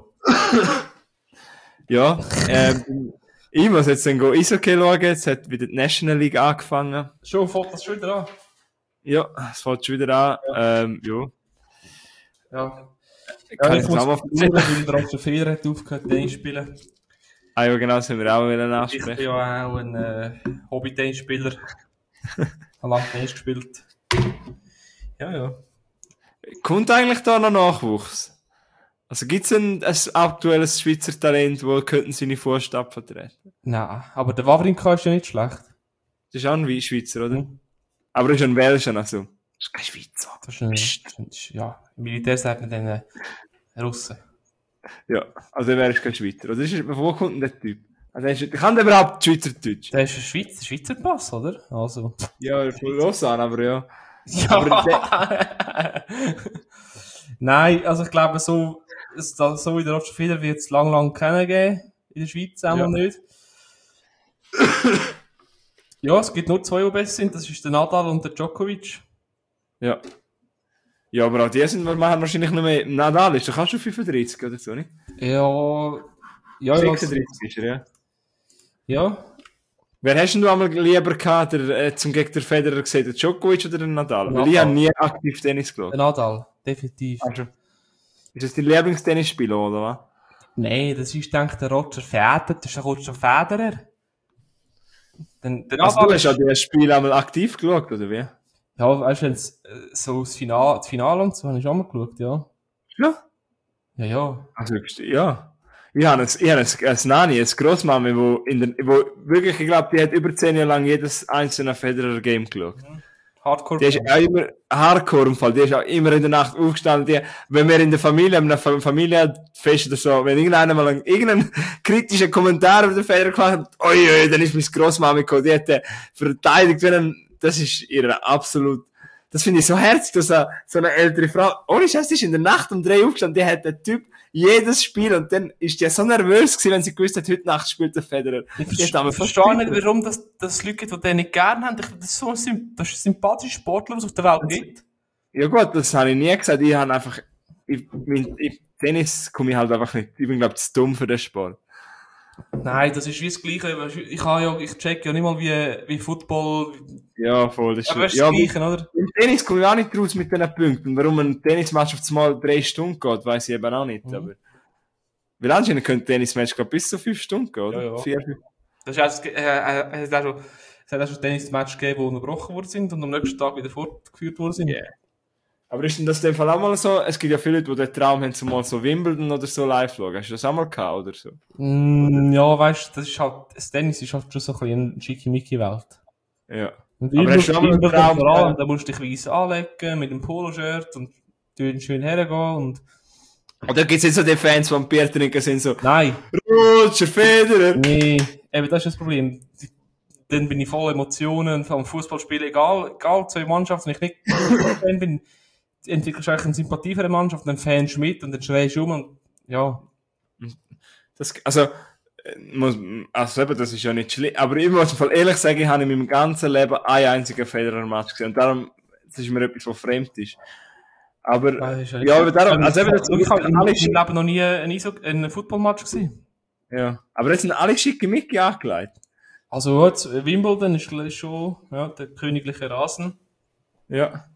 Ja, ähm, ich muss jetzt dann Eishockey schauen, jetzt hat wieder die National League angefangen. Schon, fängt das schon wieder an? Ja, es fängt schon wieder an, ja. Ähm, ja. Ja. Kann ja, ich ich muss sagen, weil der Roger Federer hat aufgehört, Tennis spielen. Ah ja, genau, das haben wir auch wieder ansprechen. Ich bin ja auch ein äh, Hobby-Tennisspieler. Habe lange Tennis gespielt. Ja, ja. Kommt eigentlich da noch Nachwuchs? Also gibt es ein, ein aktuelles Schweizer Talent, das könnten seine Fußstapfen treten? Nein, aber der Wawrinka ist ja nicht schlecht. Das ist auch ein Schweizer, oder? Mhm. Aber er ist ein Welscher, also. Das ist kein Schweizer. Das ist ein, das ist, ja, im Militär sagt man dann äh, Russen. Ja, also er ist kein Schweizer. Also ist, wo kommt denn der Typ? Also ist, kann der überhaupt Schweizerdeutsch? Der ist ein Schweizer, Schweizer Pass, oder? Also. Ja, von Lausanne, aber ja. Ja! Aber Nein, also ich glaube, so, so wie der Roger Federer wird es lang, lang kennen in der Schweiz einmal ja. nicht. Ja, es gibt nur zwei, die besser sind. Das ist der Nadal und der Djokovic. Ja. Ja, aber auch die sind wir machen wahrscheinlich noch mehr. Nadal ist doch auch schon fünfunddreißig oder so, nicht? Ja. Ja, sechsunddreißig ist er, ja. Ja. Wer hast du einmal lieber gehabt, der, äh, zum Gegner Federer gesehen, der Djokovic oder der Nadal? Nadal. Weil ich habe nie aktiv Tennis geschaut. Der Nadal, definitiv. Also, ist das dein Lieblingstennisspieler, oder was? Nein, das ist, denke ich, der Roger Federer. Das ist der Roger Federer. Den, den also, du hast auch das Spiel einmal aktiv geschaut, oder wie? Ja, weißt du, wenn es so das Finale, das Finale und so, habe ich auch mal geschaut, ja. Ja? Ja, ja. Also, ja. Ich habe ein, ich habe ein, ein Nani, ein Grossmami, wo in der, wo wirklich, ich glaube, die hat über zehn Jahre lang jedes einzelne Federer-Game geschaut. Mhm. Hardcore. Die ist auch immer, Hardcore im Fall, die ist auch immer in der Nacht aufgestanden, die, wenn wir in der Familie, in einer Familienfest oder so, wenn irgendeiner mal einen, irgendeinen kritischen Kommentar über den Federer gemacht hat, oi, oi, dann ist meine Grossmami gekommen, die hat den verteidigt, wenn ein, das ist ihre absolut, das finde ich so herzig, dass so, so eine ältere Frau, ohne Scheiß, die ist in der Nacht um drei aufgestanden, die hat der Typ jedes Spiel und dann ist die so nervös gewesen, wenn sie gewusst hat, heute Nacht spielt der Federer. Ich verstehe, verstehe nicht, warum das, das Leute gibt, die den nicht gerne haben. Das ist so ein, das ist ein sympathischer Sportler, was es auf der Welt gibt. Ja gut, das habe ich nie gesagt. Ich habe einfach, ich, mein, ich, Tennis komme ich halt einfach nicht. Ich bin, glaube ich, zu dumm für den Sport. Nein, das ist wie das Gleiche. Ich habe ja, ich check ja nicht mal wie, wie Football. Ja, voll, das ist, aber das, ja, das Gleiche, oder? Im Tennis komme ich auch nicht raus mit diesen Punkten. Warum ein Tennismatch auf einmal drei Stunden geht, weiss ich eben auch nicht, mhm. aber. Weil anscheinend könnte ein Tennismatch gerade bis zu fünf Stunden gehen, oder? Ja, ja. Vier, das ist auch, äh, es hat auch schon, es hat auch schon Tennismatch gegeben, die unterbrochen worden sind und am nächsten Tag wieder fortgeführt worden sind. Yeah. Aber ist denn das in dem Fall auch mal so? Es gibt ja viele Leute, die den Traum haben, zum mal so Wimbledon oder so live schauen. Hast du das auch mal gehabt oder so? Mm, ja, weißt du, das ist halt, das Tennis ist halt schon so ein bisschen eine schickimicki-Welt. Ja. Und aber hast du auch mal einen Traum gehabt? Da musst du dich weiss anlegen, mit dem Poloshirt und schön hergehen und... Oder gibt es jetzt so die Fans, die am Bier trinken sind, so... Nein. Roger Federer! Nee, eben, das ist das Problem. Dann bin ich voll Emotionen vom Fußballspielen, egal, egal, zwei Mannschaften, wenn ich nicht Fan bin, entwickelst du eigentlich eine Sympathie für eine Mannschaft, dann fähnst du mit und dann schreist du um und, ja. Das, also, muss, also eben, das ist ja nicht schlimm, aber ich muss mal ehrlich sagen, ich habe in meinem ganzen Leben einen einzigen Federer-Match gesehen und darum, das ist mir etwas, was fremd ist. Aber, ja, ja aber darum, also eben, das, ich habe in meinem Leben noch nie einen, einen Football-Match gesehen. Ja, aber jetzt sind alle schickimicki angelegt. Also jetzt, Wimbledon ist schon, ja, der königliche Rasen. Ja.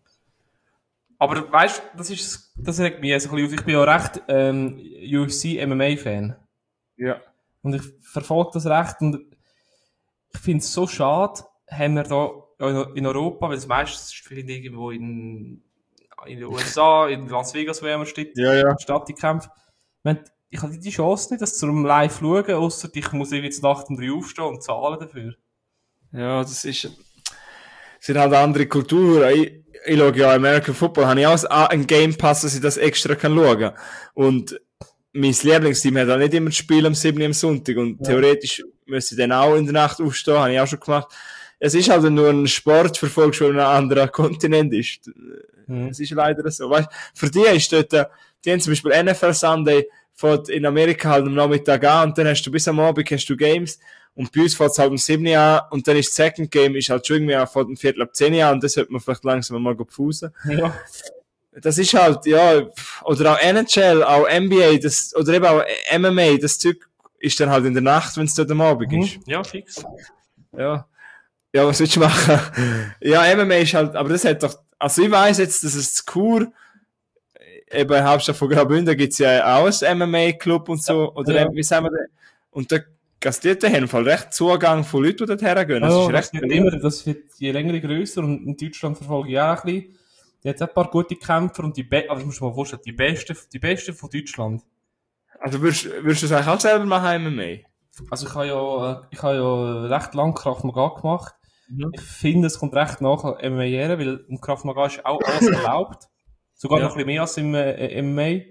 Aber weißt du, das ist, das regt mich so ein bisschen auf. Ich bin ja recht, ähm, U F C M M A-Fan. Ja. Und ich verfolge das recht und ich finde es so schade, haben wir da in Europa, weil das meistens finde ich irgendwo in, in den U S A, in Las Vegas, wo immer steht, ja, ja. Stadt die Kämpfe. Ich habe die Chance nicht, das zum live schauen, ausser ich muss jetzt nachts um drei aufstehen und zahlen dafür. Ja, das ist, das sind halt andere Kulturen. Ich, ich schaue ja American Football, habe ich auch einen Game Pass, dass ich das extra kann schauen. Und mein Lieblingsteam hat auch nicht immer das Spiel am siebten am Sonntag und ja. Theoretisch müsste ich dann auch in der Nacht aufstehen, habe ich auch schon gemacht. Es ist halt nur ein Sport, verfolgst du, wenn ein anderer Kontinent ist. Mhm. Es ist leider so. Weißt, für die ist dort, die haben zum Beispiel N F L Sunday, fährt in Amerika halt am Nachmittag an und dann hast du bis am Abend hast du Games und bei uns fährt es halt um sieben an und dann ist das Second Game ist halt schon irgendwie auch vor dem Viertel ab zehn an und das sollte man vielleicht langsam mal gepfusen. Ja. Das ist halt, ja, oder auch N H L, auch N B A, das, oder eben auch M M A, das Zeug ist dann halt in der Nacht, wenn es dort am Abend mhm. ist. Ja, fix. Ja. Ja, was willst du machen? Ja, M M A ist halt, aber das hat doch, also ich weiss jetzt, dass es zu Chur, eben in Hauptstadt von Graubünden gibt's ja auch ein M M A-Club und so, oder ja. Wie sagen wir das? Und da gastiert der Fall recht Zugang von Leuten, die dort hergehen. Das ja, ist recht das wird immer, das wird je länger grösser und in Deutschland verfolge ich auch ein bisschen. Die hat ein paar gute Kämpfer und die Be- also, musst du mal vorstellen, die Besten, die Besten von Deutschland. Also würdest, würdest du das eigentlich auch selber machen, M M A? Also ich habe ja, ich habe ja recht lang Krav Maga gemacht Mhm. Ich finde, es kommt recht nach M M A, weil im Krav Maga ist auch alles erlaubt. Sogar ja. noch ein bisschen mehr als im äh, M M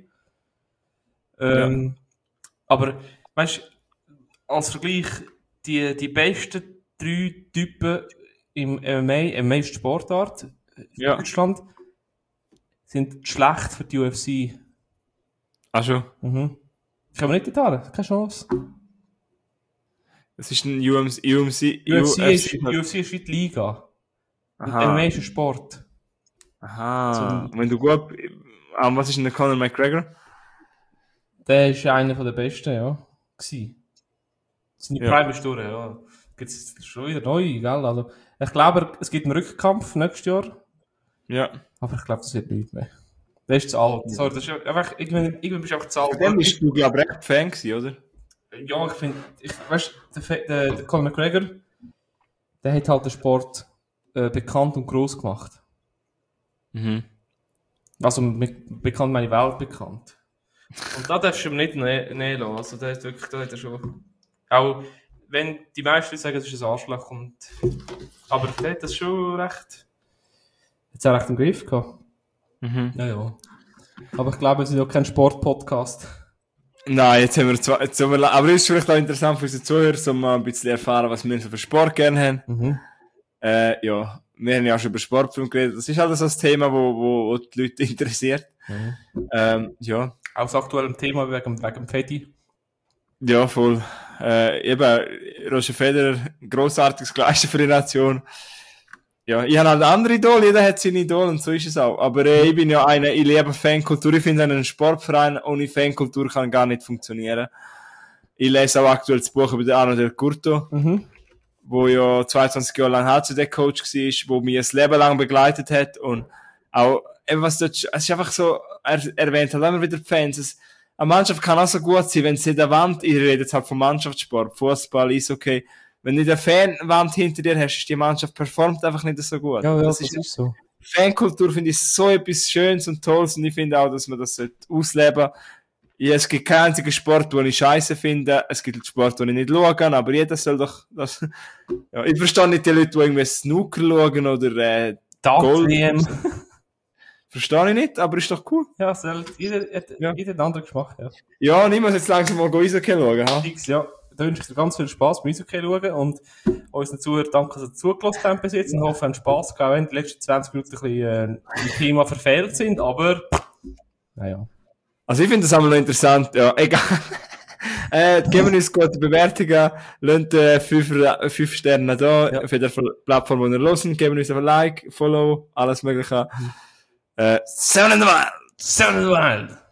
A. Ähm, ja. Aber, weißt du, als Vergleich, die, die besten drei Typen im M M A, M M A ist die Sportart, ja. in Deutschland, sind schlecht für die U F C. Ach schon? Mhm. Können wir nicht getan, keine Chance. Es ist ein U M C. U M C, U F C, ist, U F C ist wie die Liga. Aha. M M A ist ein Sport. Aha. So, wenn du gut. Um, was ist denn der Conor McGregor? Der ist einer der besten, ja. Gewesen. Seine ja. Prime ist durch, ja. Gibt es schon wieder neu, gell? Also, ich glaube, es gibt einen Rückkampf nächstes Jahr. Ja. Aber ich glaube, das wird nicht mehr. Der ist zu alt. Sorry, das ist einfach, irgendwann, irgendwann bist du auch zu alt. Von dem bist du, glaube ich, recht Fan gewesen, oder? Ja, ich finde, ich, weißt du, der, der, der Conor McGregor, der hat halt den Sport äh, bekannt und gross gemacht. Mhm. Also, mit, bekannt meine Welt bekannt. Und da darfst du ihm nicht nehmen ne lassen. Also, der hat wirklich, da hat er schon, auch wenn die meisten sagen, es ist ein Arschloch und, aber der hat das schon recht, jetzt auch recht im Griff gehabt. Mhm. Ja, ja. Aber ich glaube, es ist ja kein Sport-Podcast. Nein, jetzt haben wir zwei, jetzt haben wir, aber es ist vielleicht auch interessant für unsere Zuhörer, um mal ein bisschen erfahren, was wir so für Sport gerne haben. Mhm. Äh, ja, wir haben ja auch schon über Sportfilme geredet. Das ist halt so ein Thema, wo, wo, wo die Leute interessiert. Mhm. Ähm, ja. Auch das aktuelle Thema wegen, wegen dem Fedi. Ja, voll. Äh, eben, Roger Federer, grossartiges geleistet für die Nation. Ja, ich habe halt andere Idole, jeder hat seine Idole und so ist es auch. Aber äh, ich bin ja einer, ich liebe Fankultur, ich finde einen Sportverein ohne Fankultur kann gar nicht funktionieren. Ich lese auch aktuell das Buch über den Arno Del Curto, mhm. wo ja zweiundzwanzig Jahre lang H C D-Coach war, wo mich ein Leben lang begleitet hat und auch, eben was dort, es ist einfach so, er erwähnt halt immer wieder die Fans, es, eine Mannschaft kann auch so gut sein, wenn sie in der Wand, ich rede jetzt halt vom Mannschaftssport, Fußball, Eishockey, wenn du eine Fanwand hinter dir hast, ist die Mannschaft performt einfach nicht so gut. Ja, ja, das, das ist, ist so. Fankultur finde ich so etwas Schönes und Tolles und ich finde auch, dass man das ausleben sollte. Ja, es gibt keinen einzigen Sport, den ich scheiße finde. Es gibt Sport, den ich nicht schauen kann, aber jeder soll doch das. Ja, ich verstehe nicht die Leute, die irgendwie Snooker schauen oder äh, Gold. Verstehe ich nicht, aber ist doch cool. Ja, soll, jeder hat ja. einen anderen Geschmack. Ja, ja und ich muss jetzt langsam mal Eishockey schauen. Ha? Ja, da wünsche ich dir ganz viel Spass beim Eishockey schauen und unseren Zuhörern danke, dass ihr zugelassen habt bis jetzt und hoffe, ihr habt Spass gehabt, wenn die letzten zwanzig Minuten ein bisschen äh, im Thema verfehlt sind, aber naja. Also ich finde das einmal noch interessant, ja, egal. äh, geben uns gute Bewertungen, lasst äh, fünf, fünf Sterne da, ja. Für die Plattform, wo ihr hören, geben uns ein Like, Follow, alles mögliche. Mhm. Äh, Seven in the Wild! Seven in the Wild!